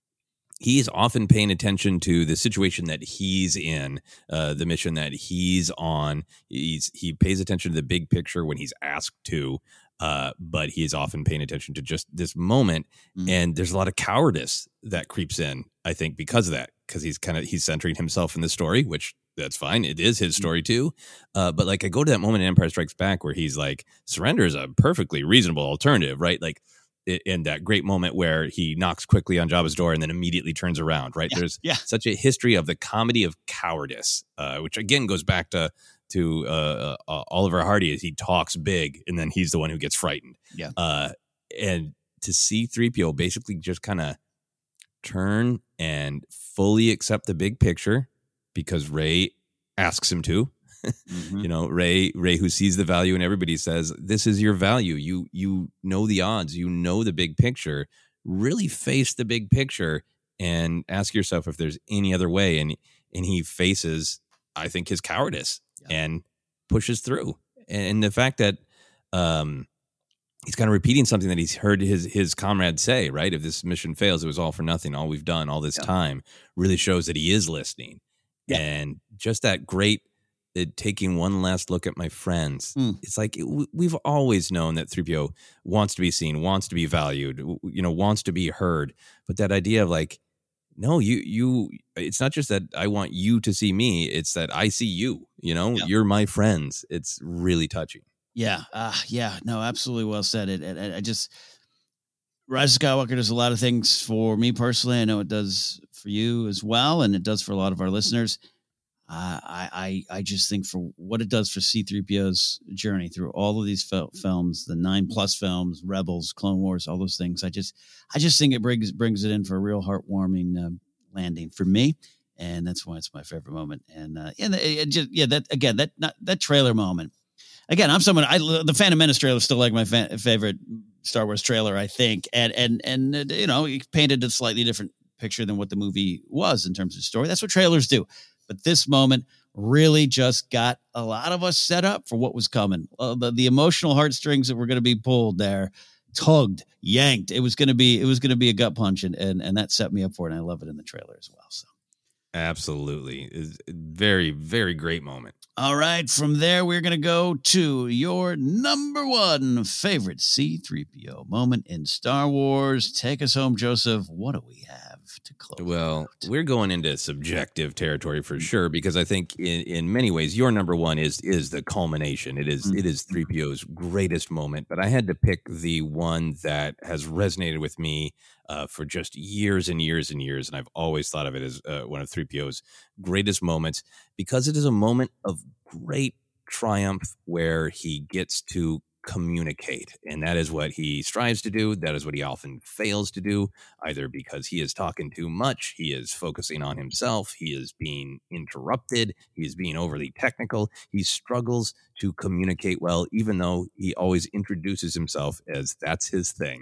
he's often paying attention to the situation that he's in, uh, the mission that he's on. He's he pays attention to the big picture when he's asked to, uh, but he is often paying attention to just this moment. Mm. And there's a lot of cowardice that creeps in, I think, because of that, because he's kind of he's centering himself in the story, which that's fine. It is his story too. Uh, but like I go to that moment in Empire Strikes Back where he's like, surrender is a perfectly reasonable alternative, right? Like, in that great moment where he knocks quickly on Jabba's door and then immediately turns around, right? Yeah, There's yeah. such a history of the comedy of cowardice, uh, which again goes back to to uh, uh, Oliver Hardy as he talks big and then he's the one who gets frightened. Yeah. Uh, and to see three P O basically just kind of turn and fully accept the big picture because Rey asks him to. Mm-hmm. You know, Rey, Rey, who sees the value and everybody says, this is your value. You, you know the odds, you know the big picture, really face the big picture and ask yourself if there's any other way. And, and he faces, I think, his cowardice yeah. and pushes through. And the fact that, um, he's kind of repeating something that he's heard his, his comrades say, right? If this mission fails, it was all for nothing. All we've done all this yeah. time really shows that he is listening. Yeah. And just that great, It, taking one last look at my friends. Mm. It's like it, we've always known that three P O wants to be seen, wants to be valued, you know, wants to be heard. But that idea of like, no, you, you, it's not just that I want you to see me. It's that I see you, you know, yeah. you're my friends. It's really touching. Yeah. Uh, yeah, no, absolutely well said. It, it, I just, Rise of Skywalker does a lot of things for me personally. I know it does for you as well. And it does for a lot of our listeners. Uh, I, I I just think for what it does for C three P O's journey through all of these fil- films, the nine plus films, Rebels, Clone Wars, all those things, I just I just think it brings brings it in for a real heartwarming um, landing for me, and that's why it's my favorite moment. And uh, and it just yeah that again that not, that trailer moment. Again, I'm someone I the Phantom Menace trailer is still like my fa- favorite Star Wars trailer, I think, and and and uh, you know, it painted a slightly different picture than what the movie was in terms of story. That's what trailers do. But this moment really just got a lot of us set up for what was coming. Uh, the, the emotional heartstrings that were going to be pulled there, tugged, yanked. It was going to be it was going to be a gut punch, and, and and that set me up for it. And I love it in the trailer as well. So, absolutely, it's a very very great moment. All right, from there we're going to go to your number one favorite C three P O moment in Star Wars. Take us home, Joseph. What do we have? to close. Well, we're going into subjective territory for sure, because I think in, in many ways your number one is is the culmination. It is mm-hmm. it is three P O's greatest moment. But I had to pick the one that has resonated with me uh, for just years and years and years, and I've always thought of it as uh, one of three P O's greatest moments, because it is a moment of great triumph where he gets to communicate, and that is what he strives to do. That is what he often fails to do, either because he is talking too much, he is focusing on himself, he is being interrupted, he is being overly technical. He struggles to communicate well, even though he always introduces himself as that's his thing.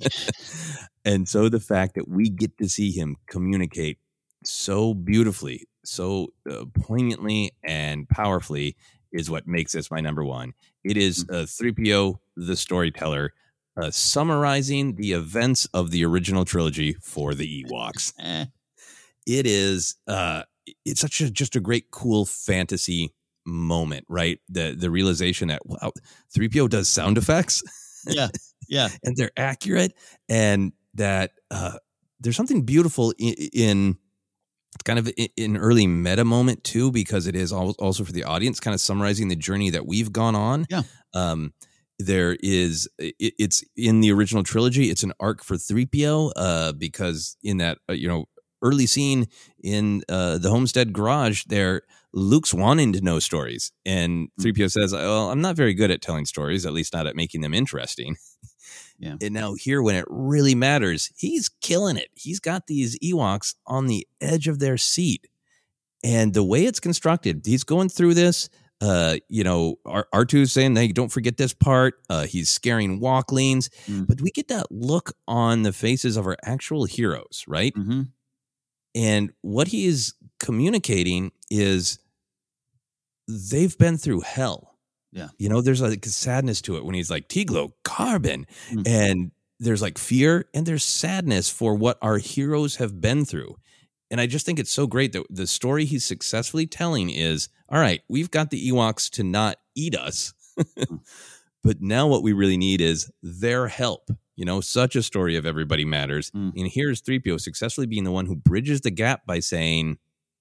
And so the fact that we get to see him communicate so beautifully, so uh, poignantly and powerfully is what makes this my number one. It is uh, three P O, the storyteller, uh, summarizing the events of the original trilogy for the Ewoks. It is, uh, it's such a, just a great, cool fantasy moment, right? The the realization that, wow, three P O does sound effects. Yeah, yeah. And they're accurate, and that uh, there's something beautiful in, in kind of an early meta moment too, because it is also for the audience, kind of summarizing the journey that we've gone on. Yeah. Um, there is, it, it's in the original trilogy. It's an arc for three P O uh, because in that, uh, you know, early scene in uh, the Homestead garage there, Luke's wanting to know stories, and three P O says, well, I'm not very good at telling stories, at least not at making them interesting. Yeah. And now here, when it really matters, he's killing it. He's got these Ewoks on the edge of their seat. And the way it's constructed, he's going through this, uh, you know, R- R2's saying, hey, don't forget this part. Uh, he's scaring walklings. Mm. But we get that look on the faces of our actual heroes, right? Mm-hmm. And what he is communicating is they've been through hell. Yeah. You know, there's like a sadness to it when he's like, Tiglo, carbon. Mm-hmm. And there's like fear and there's sadness for what our heroes have been through. And I just think it's so great that the story he's successfully telling is, all right, we've got the Ewoks to not eat us. But now what we really need is their help. You know, such a story of everybody matters. Mm. And here's three P O successfully being the one who bridges the gap by saying,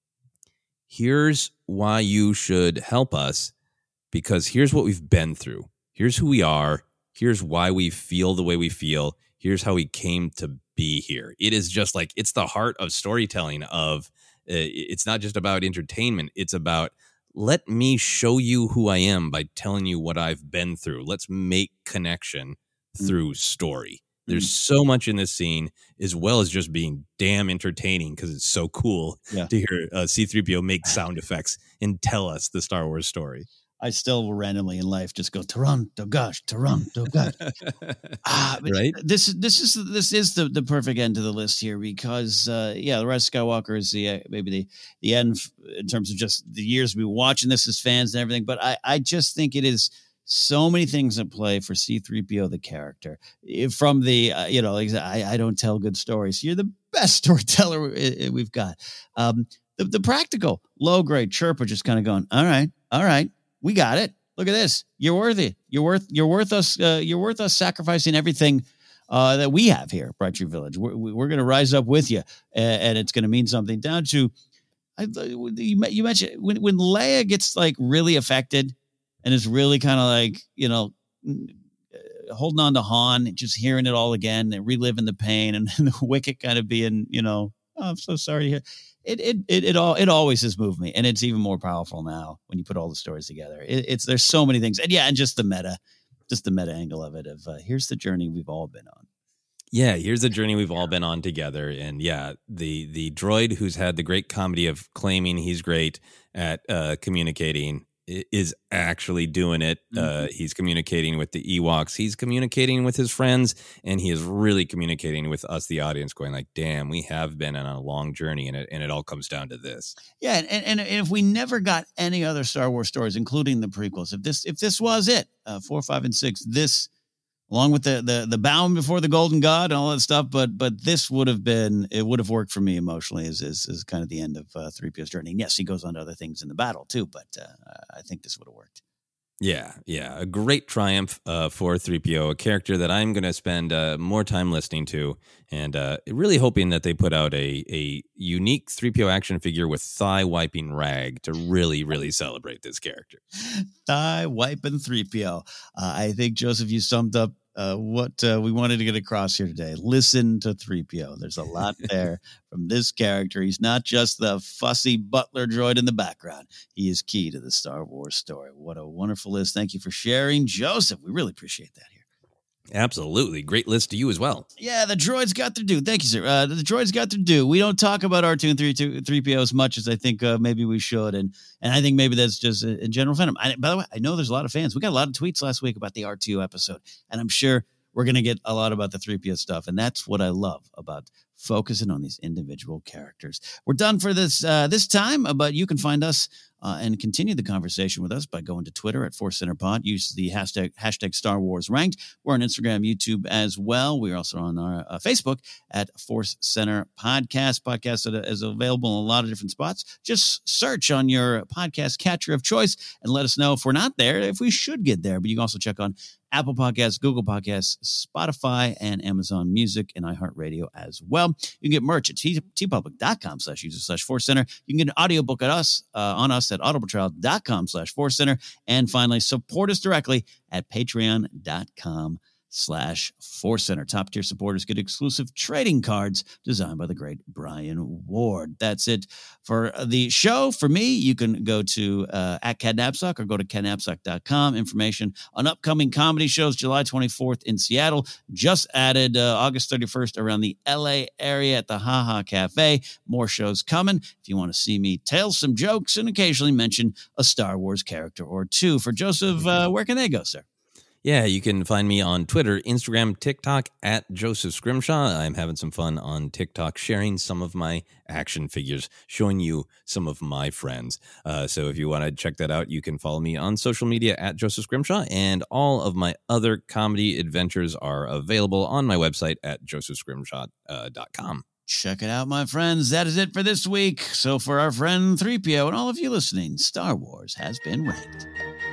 here's why you should help us. Because here's what we've been through. Here's who we are. Here's why we feel the way we feel. Here's how we came to be here. It is just like, it's the heart of storytelling of, uh, it's not just about entertainment. It's about, let me show you who I am by telling you what I've been through. Let's make connection through mm. story. There's mm. so much in this scene, as well as just being damn entertaining, because it's so cool yeah. to hear uh, C three P O make sound effects and tell us the Star Wars story. I still will randomly in life just go Toronto, gosh, Toronto, gosh. ah, but right. This this is this is the, the perfect end to the list here, because uh, yeah, the Rise of Skywalker is the uh, maybe the the end in terms of just the years we were watching this as fans and everything. But I I just think it is so many things at play for C three P O, the character. From the uh, you know, like I I don't tell good stories. You're the best storyteller we've got. Um, the the practical low grade chirper just kind of going, all right, all right. We got it. Look at this. You're worthy. You're worth. You're worth us. Uh, you're worth us sacrificing everything uh, that we have here, Bright Tree Village. We're, we're going to rise up with you, and, and it's going to mean something. Down to, I, you mentioned when when Leia gets like really affected, and is really kind of like you know holding on to Han, and just hearing it all again, and reliving the pain, and, and the Wicket kind of being you know, oh, I'm so sorry to hear. It it it it all it always has moved me, and it's even more powerful now when you put all the stories together. It, it's there's so many things, and yeah, and just the meta, just the meta angle of it. Of uh, here's the journey we've all been on. Yeah, here's the journey we've all been on together, and yeah, the the droid who's had the great comedy of claiming he's great at uh, communicating is actually doing it. Mm-hmm. Uh, he's communicating with the Ewoks. He's communicating with his friends, and he is really communicating with us, the audience, going like, damn, we have been on a long journey, and it, and it all comes down to this. Yeah. And, and, and if we never got any other Star Wars stories, including the prequels, if this, if this was it, uh, four, five, and six, this, along with the, the, the bowing before the golden god and all that stuff. But, but this would have been, it would have worked for me emotionally as, as, as kind of the end of uh, three P O's journey. And yes, he goes on to other things in the battle too, but uh, I think this would have worked. Yeah, yeah. A great triumph uh, for three P O, a character that I'm going to spend uh, more time listening to, and uh, really hoping that they put out a, a unique three P O action figure with thigh-wiping rag to really, really celebrate this character. Thigh-wiping three P O. Uh, I think, Joseph, you summed up uh, what uh, we wanted to get across here today. Listen to three P O. There's a lot there from this character. He's not just the fussy butler droid in the background. He is key to the Star Wars story. What a wonderful list. Thank you for sharing, Joseph. We really appreciate that here. Absolutely. Great list to you as well. Yeah, the droids got their due. Thank you, sir. Uh, the droids got their due. We don't talk about R two and three P O as much as I think uh, maybe we should. And and I think maybe that's just a, a general fandom. I, by the way, I know there's a lot of fans. We got a lot of tweets last week about the R two episode. And I'm sure we're going to get a lot about the three P O stuff. And that's what I love about focusing on these individual characters. We're done for this uh, this time, but you can find us uh, and continue the conversation with us by going to Twitter at Force Center Pod. Use the hashtag, hashtag Star Wars Ranked. We're on Instagram, YouTube as well. We're also on our uh, Facebook at Force Center Podcast. Podcast is available in a lot of different spots. Just search on your podcast catcher of choice and let us know if we're not there, if we should get there. But you can also check on Apple Podcasts, Google Podcasts, Spotify, and Amazon Music and iHeartRadio as well. You can get merch at tpublic.com slash user slash Force Center. You can get an audiobook at us, uh, on us at audibletrial.com slash Force Center. And finally, support us directly at patreon.com slash Force Center. Top tier supporters get exclusive trading cards designed by the great Brian Ward. That's it for the show. For me, you can go to uh, at Cat Knapsack or go to cat knapsack dot com. Information on upcoming comedy shows, July twenty-fourth in Seattle. Just added uh, August thirty-first around the L A area at the Ha Ha Cafe. More shows coming. If you want to see me tell some jokes and occasionally mention a Star Wars character or two. For Joseph, uh, where can they go, sir? Yeah, you can find me on Twitter, Instagram, TikTok at Joseph Scrimshaw. I'm having some fun on TikTok, sharing some of my action figures, showing you some of my friends. Uh, so if you want to check that out, you can follow me on social media at Joseph Scrimshaw, and all of my other comedy adventures are available on my website at joseph scrimshaw dot com. Check it out, my friends. That is it for this week. So for our friend three P O and all of you listening, Star Wars has been ranked.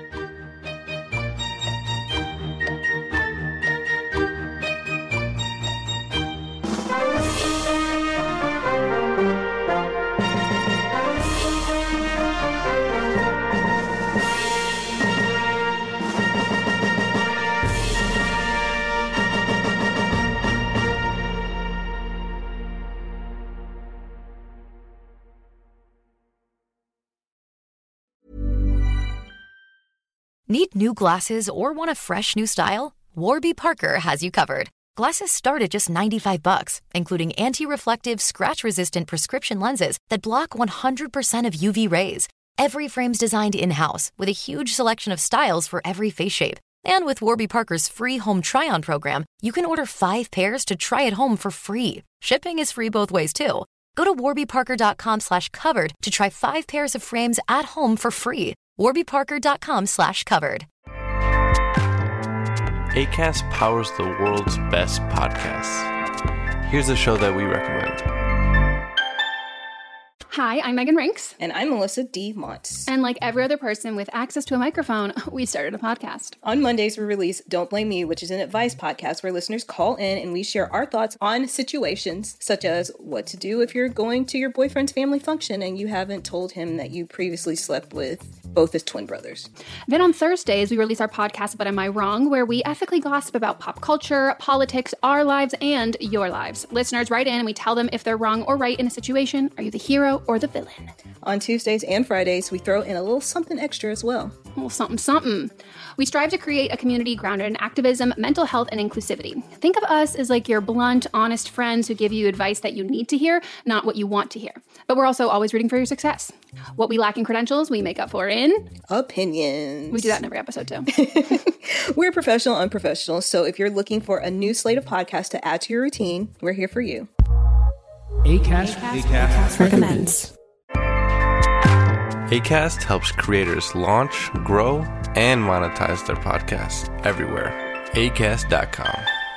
Need new glasses or want a fresh new style? Warby Parker has you covered. Glasses start at just ninety-five bucks, including anti-reflective, scratch-resistant prescription lenses that block one hundred percent of U V rays. Every frame's designed in-house with a huge selection of styles for every face shape. And with Warby Parker's free home try-on program, you can order five pairs to try at home for free. Shipping is free both ways, too. Go to warbyparker.com slash covered to try five pairs of frames at home for free. warbyparker.com slash covered. Acast powers the world's best podcasts. Here's a show that we recommend. Hi, I'm Megan Rinks. And I'm Melissa D. Montz. And like every other person with access to a microphone, we started a podcast. On Mondays, we release Don't Blame Me, which is an advice podcast where listeners call in and we share our thoughts on situations such as what to do if you're going to your boyfriend's family function and you haven't told him that you previously slept with both his twin brothers. Then on Thursdays, we release our podcast, But Am I Wrong?, where we ethically gossip about pop culture, politics, our lives, and your lives. Listeners write in and we tell them if they're wrong or right in a situation. Are you the hero or the villain? On Tuesdays and Fridays, we throw in a little something extra as well. A little something, something. We strive to create a community grounded in activism, mental health, and inclusivity. Think of us as like your blunt, honest friends who give you advice that you need to hear, not what you want to hear. But we're also always rooting for your success. What we lack in credentials, we make up for in opinions. We do that in every episode, too. We're professional unprofessionals, so if you're looking for a new slate of podcasts to add to your routine, we're here for you. Acast, Acast, Acast recommends. Acast helps creators launch, grow, and monetize their podcasts everywhere. acast dot com.